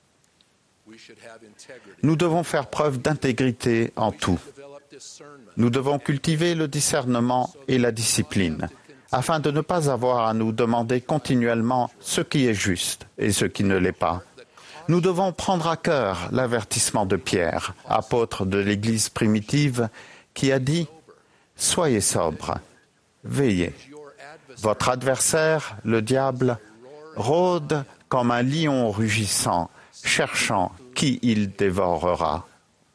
Nous devons faire preuve d'intégrité en tout. Nous devons cultiver le discernement et la discipline, afin de ne pas avoir à nous demander continuellement ce qui est juste et ce qui ne l'est pas. Nous devons prendre à cœur l'avertissement de Pierre, apôtre de l'Église primitive, qui a dit « Soyez sobres, veillez, Votre adversaire, le diable, rôde comme un lion rugissant, cherchant qui il dévorera.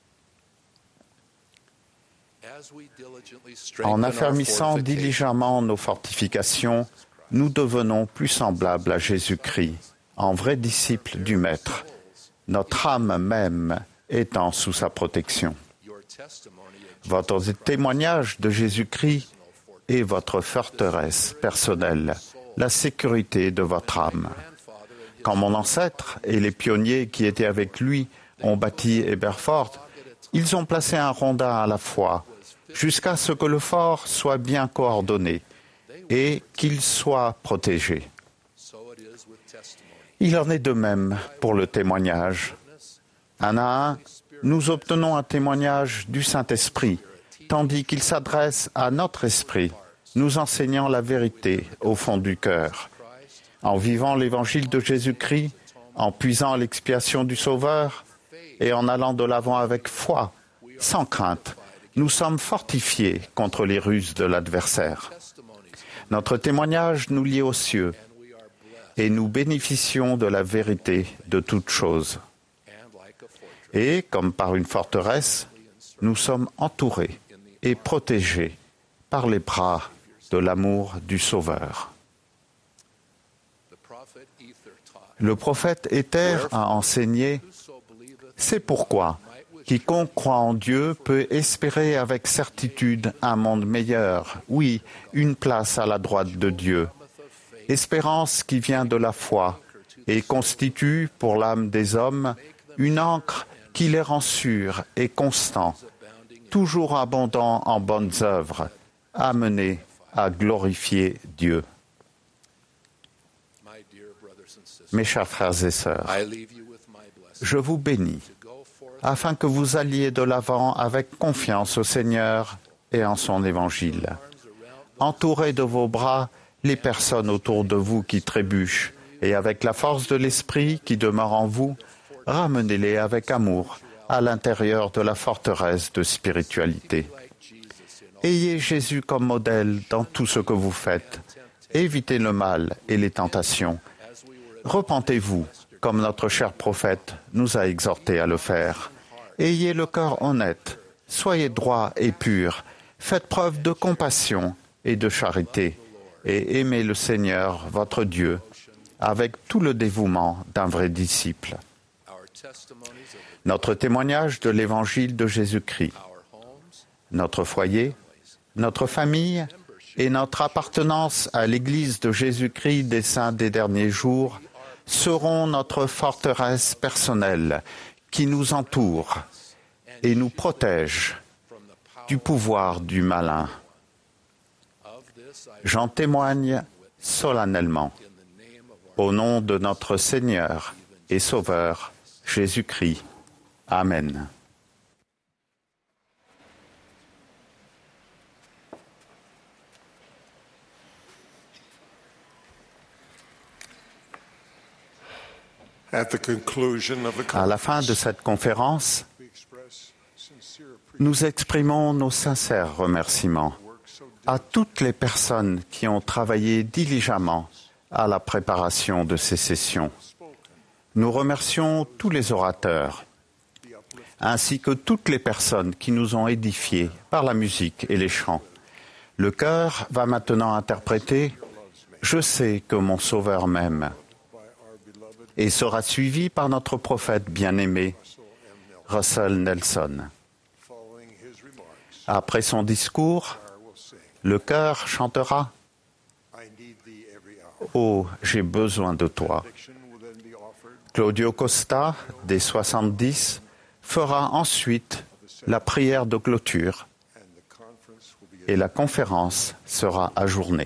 En affermissant diligemment nos fortifications, nous devenons plus semblables à Jésus-Christ, en vrais disciples du Maître, notre âme même étant sous sa protection. Votre témoignage de Jésus-Christ est votre forteresse personnelle, la sécurité de votre âme. Quand mon ancêtre et les pionniers qui étaient avec lui ont bâti Eberfort, ils ont placé un rondin à la fois, jusqu'à ce que le fort soit bien coordonné et qu'il soit protégé. Il en est de même pour le témoignage. Un à un, nous obtenons un témoignage du Saint-Esprit, tandis qu'il s'adresse à notre esprit, nous enseignant la vérité au fond du cœur. En vivant l'évangile de Jésus-Christ, en puisant l'expiation du Sauveur et en allant de l'avant avec foi, sans crainte, nous sommes fortifiés contre les ruses de l'adversaire. Notre témoignage nous lie aux cieux et nous bénéficions de la vérité de toutes choses. Et, comme par une forteresse, nous sommes entourés et protégés par les bras de l'amour du Sauveur. Le prophète Éther a enseigné « C'est pourquoi quiconque croit en Dieu peut espérer avec certitude un monde meilleur, oui, une place à la droite de Dieu. Espérance qui vient de la foi et constitue pour l'âme des hommes une ancre qui les rend sûrs et constants, toujours abondants en bonnes œuvres, amenés à glorifier Dieu. » Mes chers frères et sœurs, je vous bénis, afin que vous alliez de l'avant avec confiance au Seigneur et en son évangile. Entourez de vos bras les personnes autour de vous qui trébuchent, et avec la force de l'Esprit qui demeure en vous, ramenez-les avec amour à l'intérieur de la forteresse de spiritualité. Ayez Jésus comme modèle dans tout ce que vous faites. Évitez le mal et les tentations. Repentez-vous, comme notre cher prophète nous a exhortés à le faire. Ayez le cœur honnête, soyez droit et pur, faites preuve de compassion et de charité, et aimez le Seigneur, votre Dieu, avec tout le dévouement d'un vrai disciple. Notre témoignage de l'Évangile de Jésus-Christ, notre foyer, notre famille et notre appartenance à l'Église de Jésus-Christ des saints des derniers jours seront notre forteresse personnelle qui nous entoure et nous protège du pouvoir du malin. J'en témoigne solennellement au nom de notre Seigneur et Sauveur Jésus-Christ. Amen. À la fin de cette conférence, nous exprimons nos sincères remerciements à toutes les personnes qui ont travaillé diligemment à la préparation de ces sessions. Nous remercions tous les orateurs, ainsi que toutes les personnes qui nous ont édifiés par la musique et les chants. Le chœur va maintenant interpréter « Je sais que mon Sauveur m'aime » et sera suivi par notre prophète bien-aimé, Russell Nelson. Après son discours, le chœur chantera « Oh, j'ai besoin de toi ». Claudio Costa, des soixante-dix, fera ensuite la prière de clôture et la conférence sera ajournée.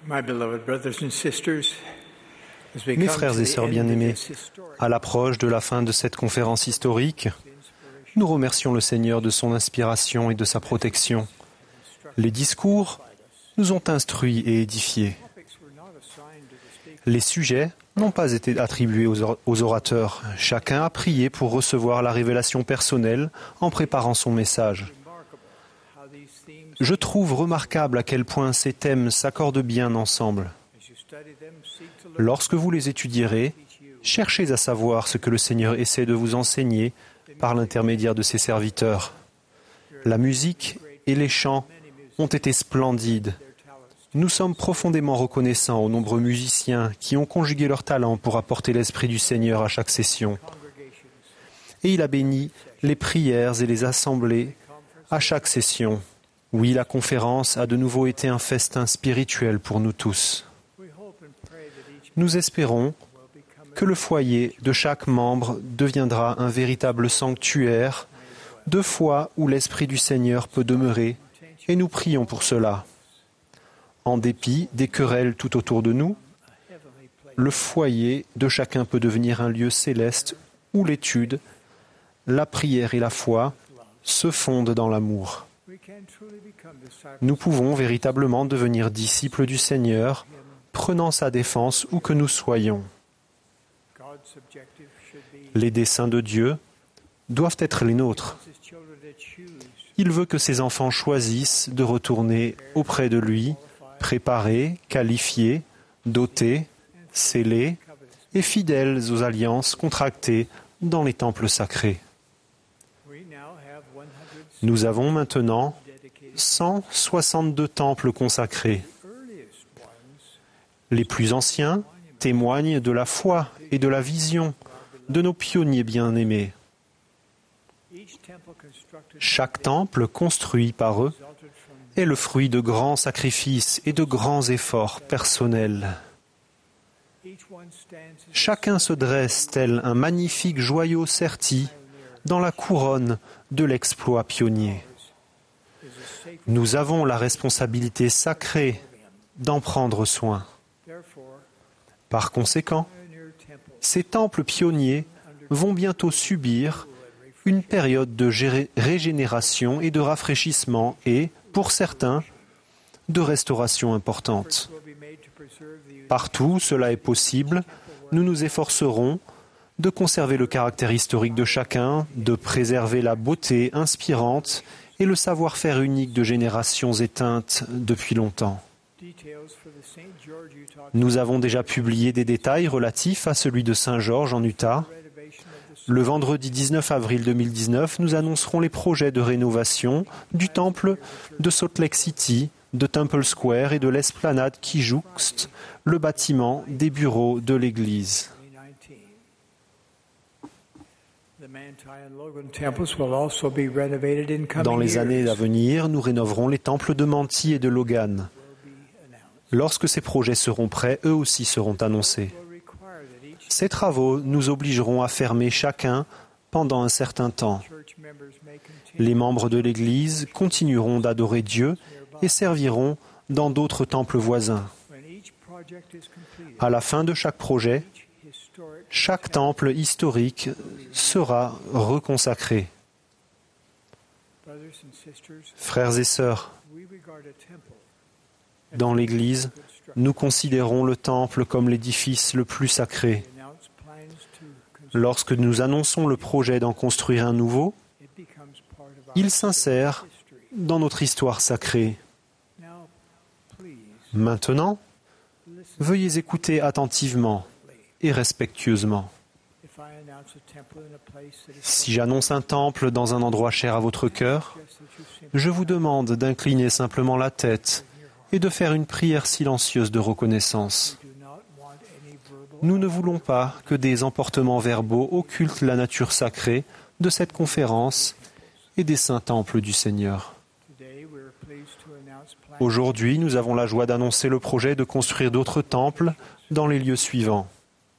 Mes frères et sœurs bien-aimés, à l'approche de la fin de cette conférence historique, nous remercions le Seigneur de son inspiration et de sa protection. Les discours nous ont instruits et édifiés. Les sujets n'ont pas été attribués aux orateurs. Chacun a prié pour recevoir la révélation personnelle en préparant son message. Je trouve remarquable à quel point ces thèmes s'accordent bien ensemble. Lorsque vous les étudierez, cherchez à savoir ce que le Seigneur essaie de vous enseigner par l'intermédiaire de ses serviteurs. La musique et les chants ont été splendides. Nous sommes profondément reconnaissants aux nombreux musiciens qui ont conjugué leur talent pour apporter l'Esprit du Seigneur à chaque session. Et il a béni les prières et les assemblées à chaque session. Oui, la conférence a de nouveau été un festin spirituel pour nous tous. Nous espérons que le foyer de chaque membre deviendra un véritable sanctuaire de foi où l'Esprit du Seigneur peut demeurer, et nous prions pour cela. En dépit des querelles tout autour de nous, le foyer de chacun peut devenir un lieu céleste où l'étude, la prière et la foi se fondent dans l'amour. Nous pouvons véritablement devenir disciples du Seigneur, prenant sa défense où que nous soyons. Les desseins de Dieu doivent être les nôtres. Il veut que ses enfants choisissent de retourner auprès de lui, préparés, qualifiés, dotés, scellés et fidèles aux alliances contractées dans les temples sacrés. Nous avons maintenant cent soixante-deux temples consacrés. Les plus anciens témoignent de la foi et de la vision de nos pionniers bien-aimés. Chaque temple construit par eux est le fruit de grands sacrifices et de grands efforts personnels. Chacun se dresse tel un magnifique joyau serti dans la couronne de l'exploit pionnier. Nous avons la responsabilité sacrée d'en prendre soin. Par conséquent, ces temples pionniers vont bientôt subir une période de gé- régénération et de rafraîchissement et, pour certains, de restauration importante. Partout où cela est possible, nous nous efforcerons de conserver le caractère historique de chacun, de préserver la beauté inspirante et le savoir-faire unique de générations éteintes depuis longtemps. Nous avons déjà publié des détails relatifs à celui de Saint-Georges en Utah. Le vendredi dix-neuf avril deux mille dix-neuf, nous annoncerons les projets de rénovation du temple de Salt Lake City, de Temple Square et de l'esplanade qui jouxte le bâtiment des bureaux de l'Église. Dans les années à venir, nous rénoverons les temples de Manti et de Logan. Lorsque ces projets seront prêts, eux aussi seront annoncés. Ces travaux nous obligeront à fermer chacun pendant un certain temps. Les membres de l'Église continueront d'adorer Dieu et serviront dans d'autres temples voisins. À la fin de chaque projet, chaque temple historique sera reconsacré. Frères et sœurs, dans l'Église, nous considérons le temple comme l'édifice le plus sacré. Lorsque nous annonçons le projet d'en construire un nouveau, il s'insère dans notre histoire sacrée. Maintenant, veuillez écouter attentivement et respectueusement. Si j'annonce un temple dans un endroit cher à votre cœur, je vous demande d'incliner simplement la tête et de faire une prière silencieuse de reconnaissance. Nous ne voulons pas que des emportements verbaux occultent la nature sacrée de cette conférence et des saints temples du Seigneur. Aujourd'hui, nous avons la joie d'annoncer le projet de construire d'autres temples dans les lieux suivants.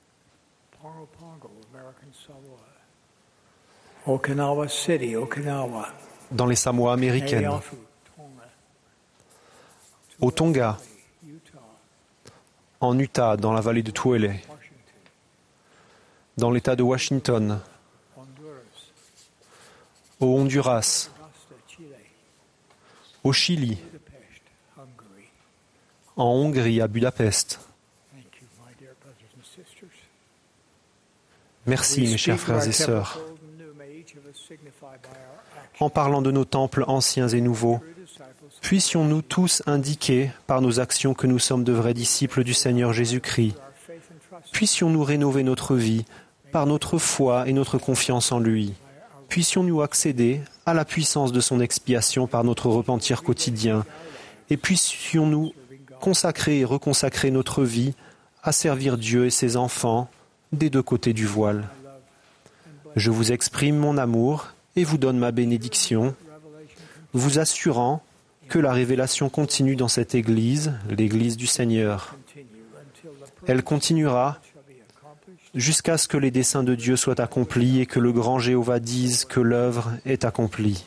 Okinawa City, Okinawa. Dans les Samoa américaines, au Tonga, en Utah, dans la vallée de Tooele, dans l'État de Washington, au Honduras, au Chili, en Hongrie, à Budapest. Merci, mes chers frères et sœurs. En parlant de nos temples anciens et nouveaux, puissions-nous tous indiquer par nos actions que nous sommes de vrais disciples du Seigneur Jésus-Christ. Puissions-nous rénover notre vie par notre foi et notre confiance en lui. Puissions-nous accéder à la puissance de son expiation par notre repentir quotidien. Et puissions-nous consacrer et reconsacrer notre vie à servir Dieu et ses enfants des deux côtés du voile. Je vous exprime mon amour et vous donne ma bénédiction, vous assurant que la révélation continue dans cette Église, l'Église du Seigneur. Elle continuera jusqu'à ce que les desseins de Dieu soient accomplis et que le grand Jéhovah dise que l'œuvre est accomplie.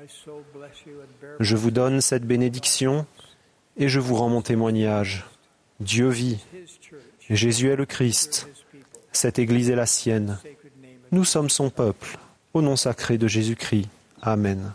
Je vous donne cette bénédiction et je vous rends mon témoignage. Dieu vit. Jésus est le Christ. Cette Église est la sienne. Nous sommes son peuple. Au nom sacré de Jésus-Christ. Amen.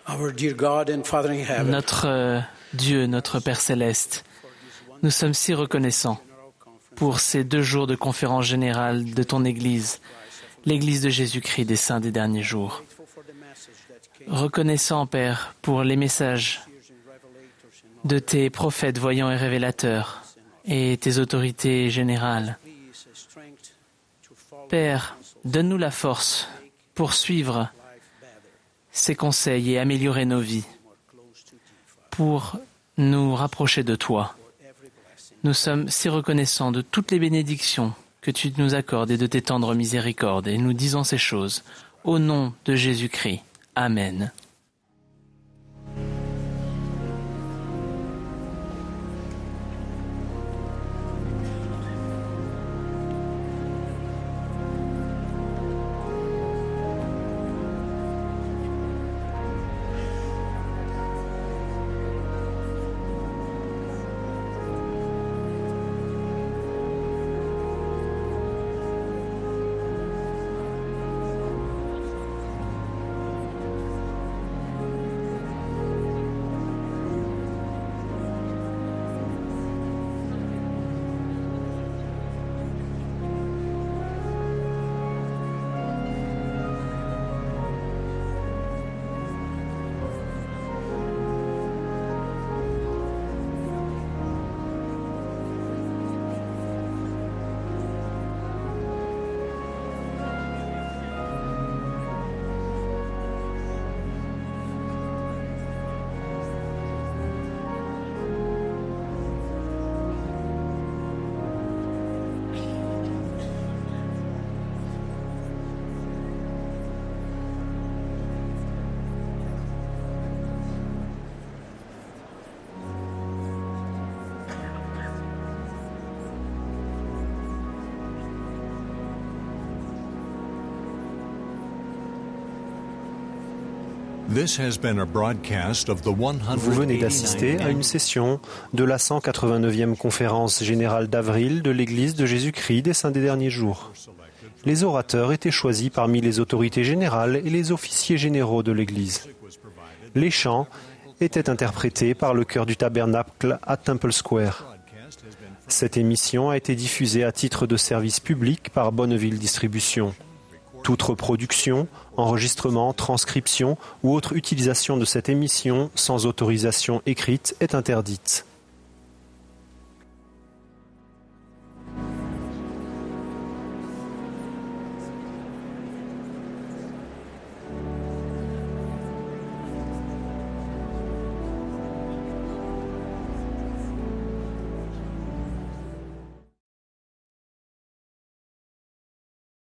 Our dear God and Father in heaven, Notre euh, Dieu, notre Père céleste, nous sommes si reconnaissants pour ces deux jours de conférence générale de ton Église, l'Église de Jésus-Christ des saints des derniers jours. Reconnaissant, Père, pour les messages de tes prophètes voyants et révélateurs et tes autorités générales. Père, donne-nous la force pour suivre ces conseils et améliorer nos vies, pour nous rapprocher de toi. Nous sommes si reconnaissants de toutes les bénédictions que tu nous accordes et de tes tendres miséricordes, et nous disons ces choses au nom de Jésus-Christ. Amen. Vous venez d'assister à une session de la cent quatre-vingt-neuvième conférence générale d'avril de l'Église de Jésus-Christ des Saints des Derniers Jours. Les orateurs étaient choisis parmi les autorités générales et les officiers généraux de l'Église. Les chants étaient interprétés par le chœur du tabernacle à Temple Square. Cette émission a été diffusée à titre de service public par Bonneville Distribution. Toute reproduction, enregistrement, transcription ou autre utilisation de cette émission sans autorisation écrite est interdite.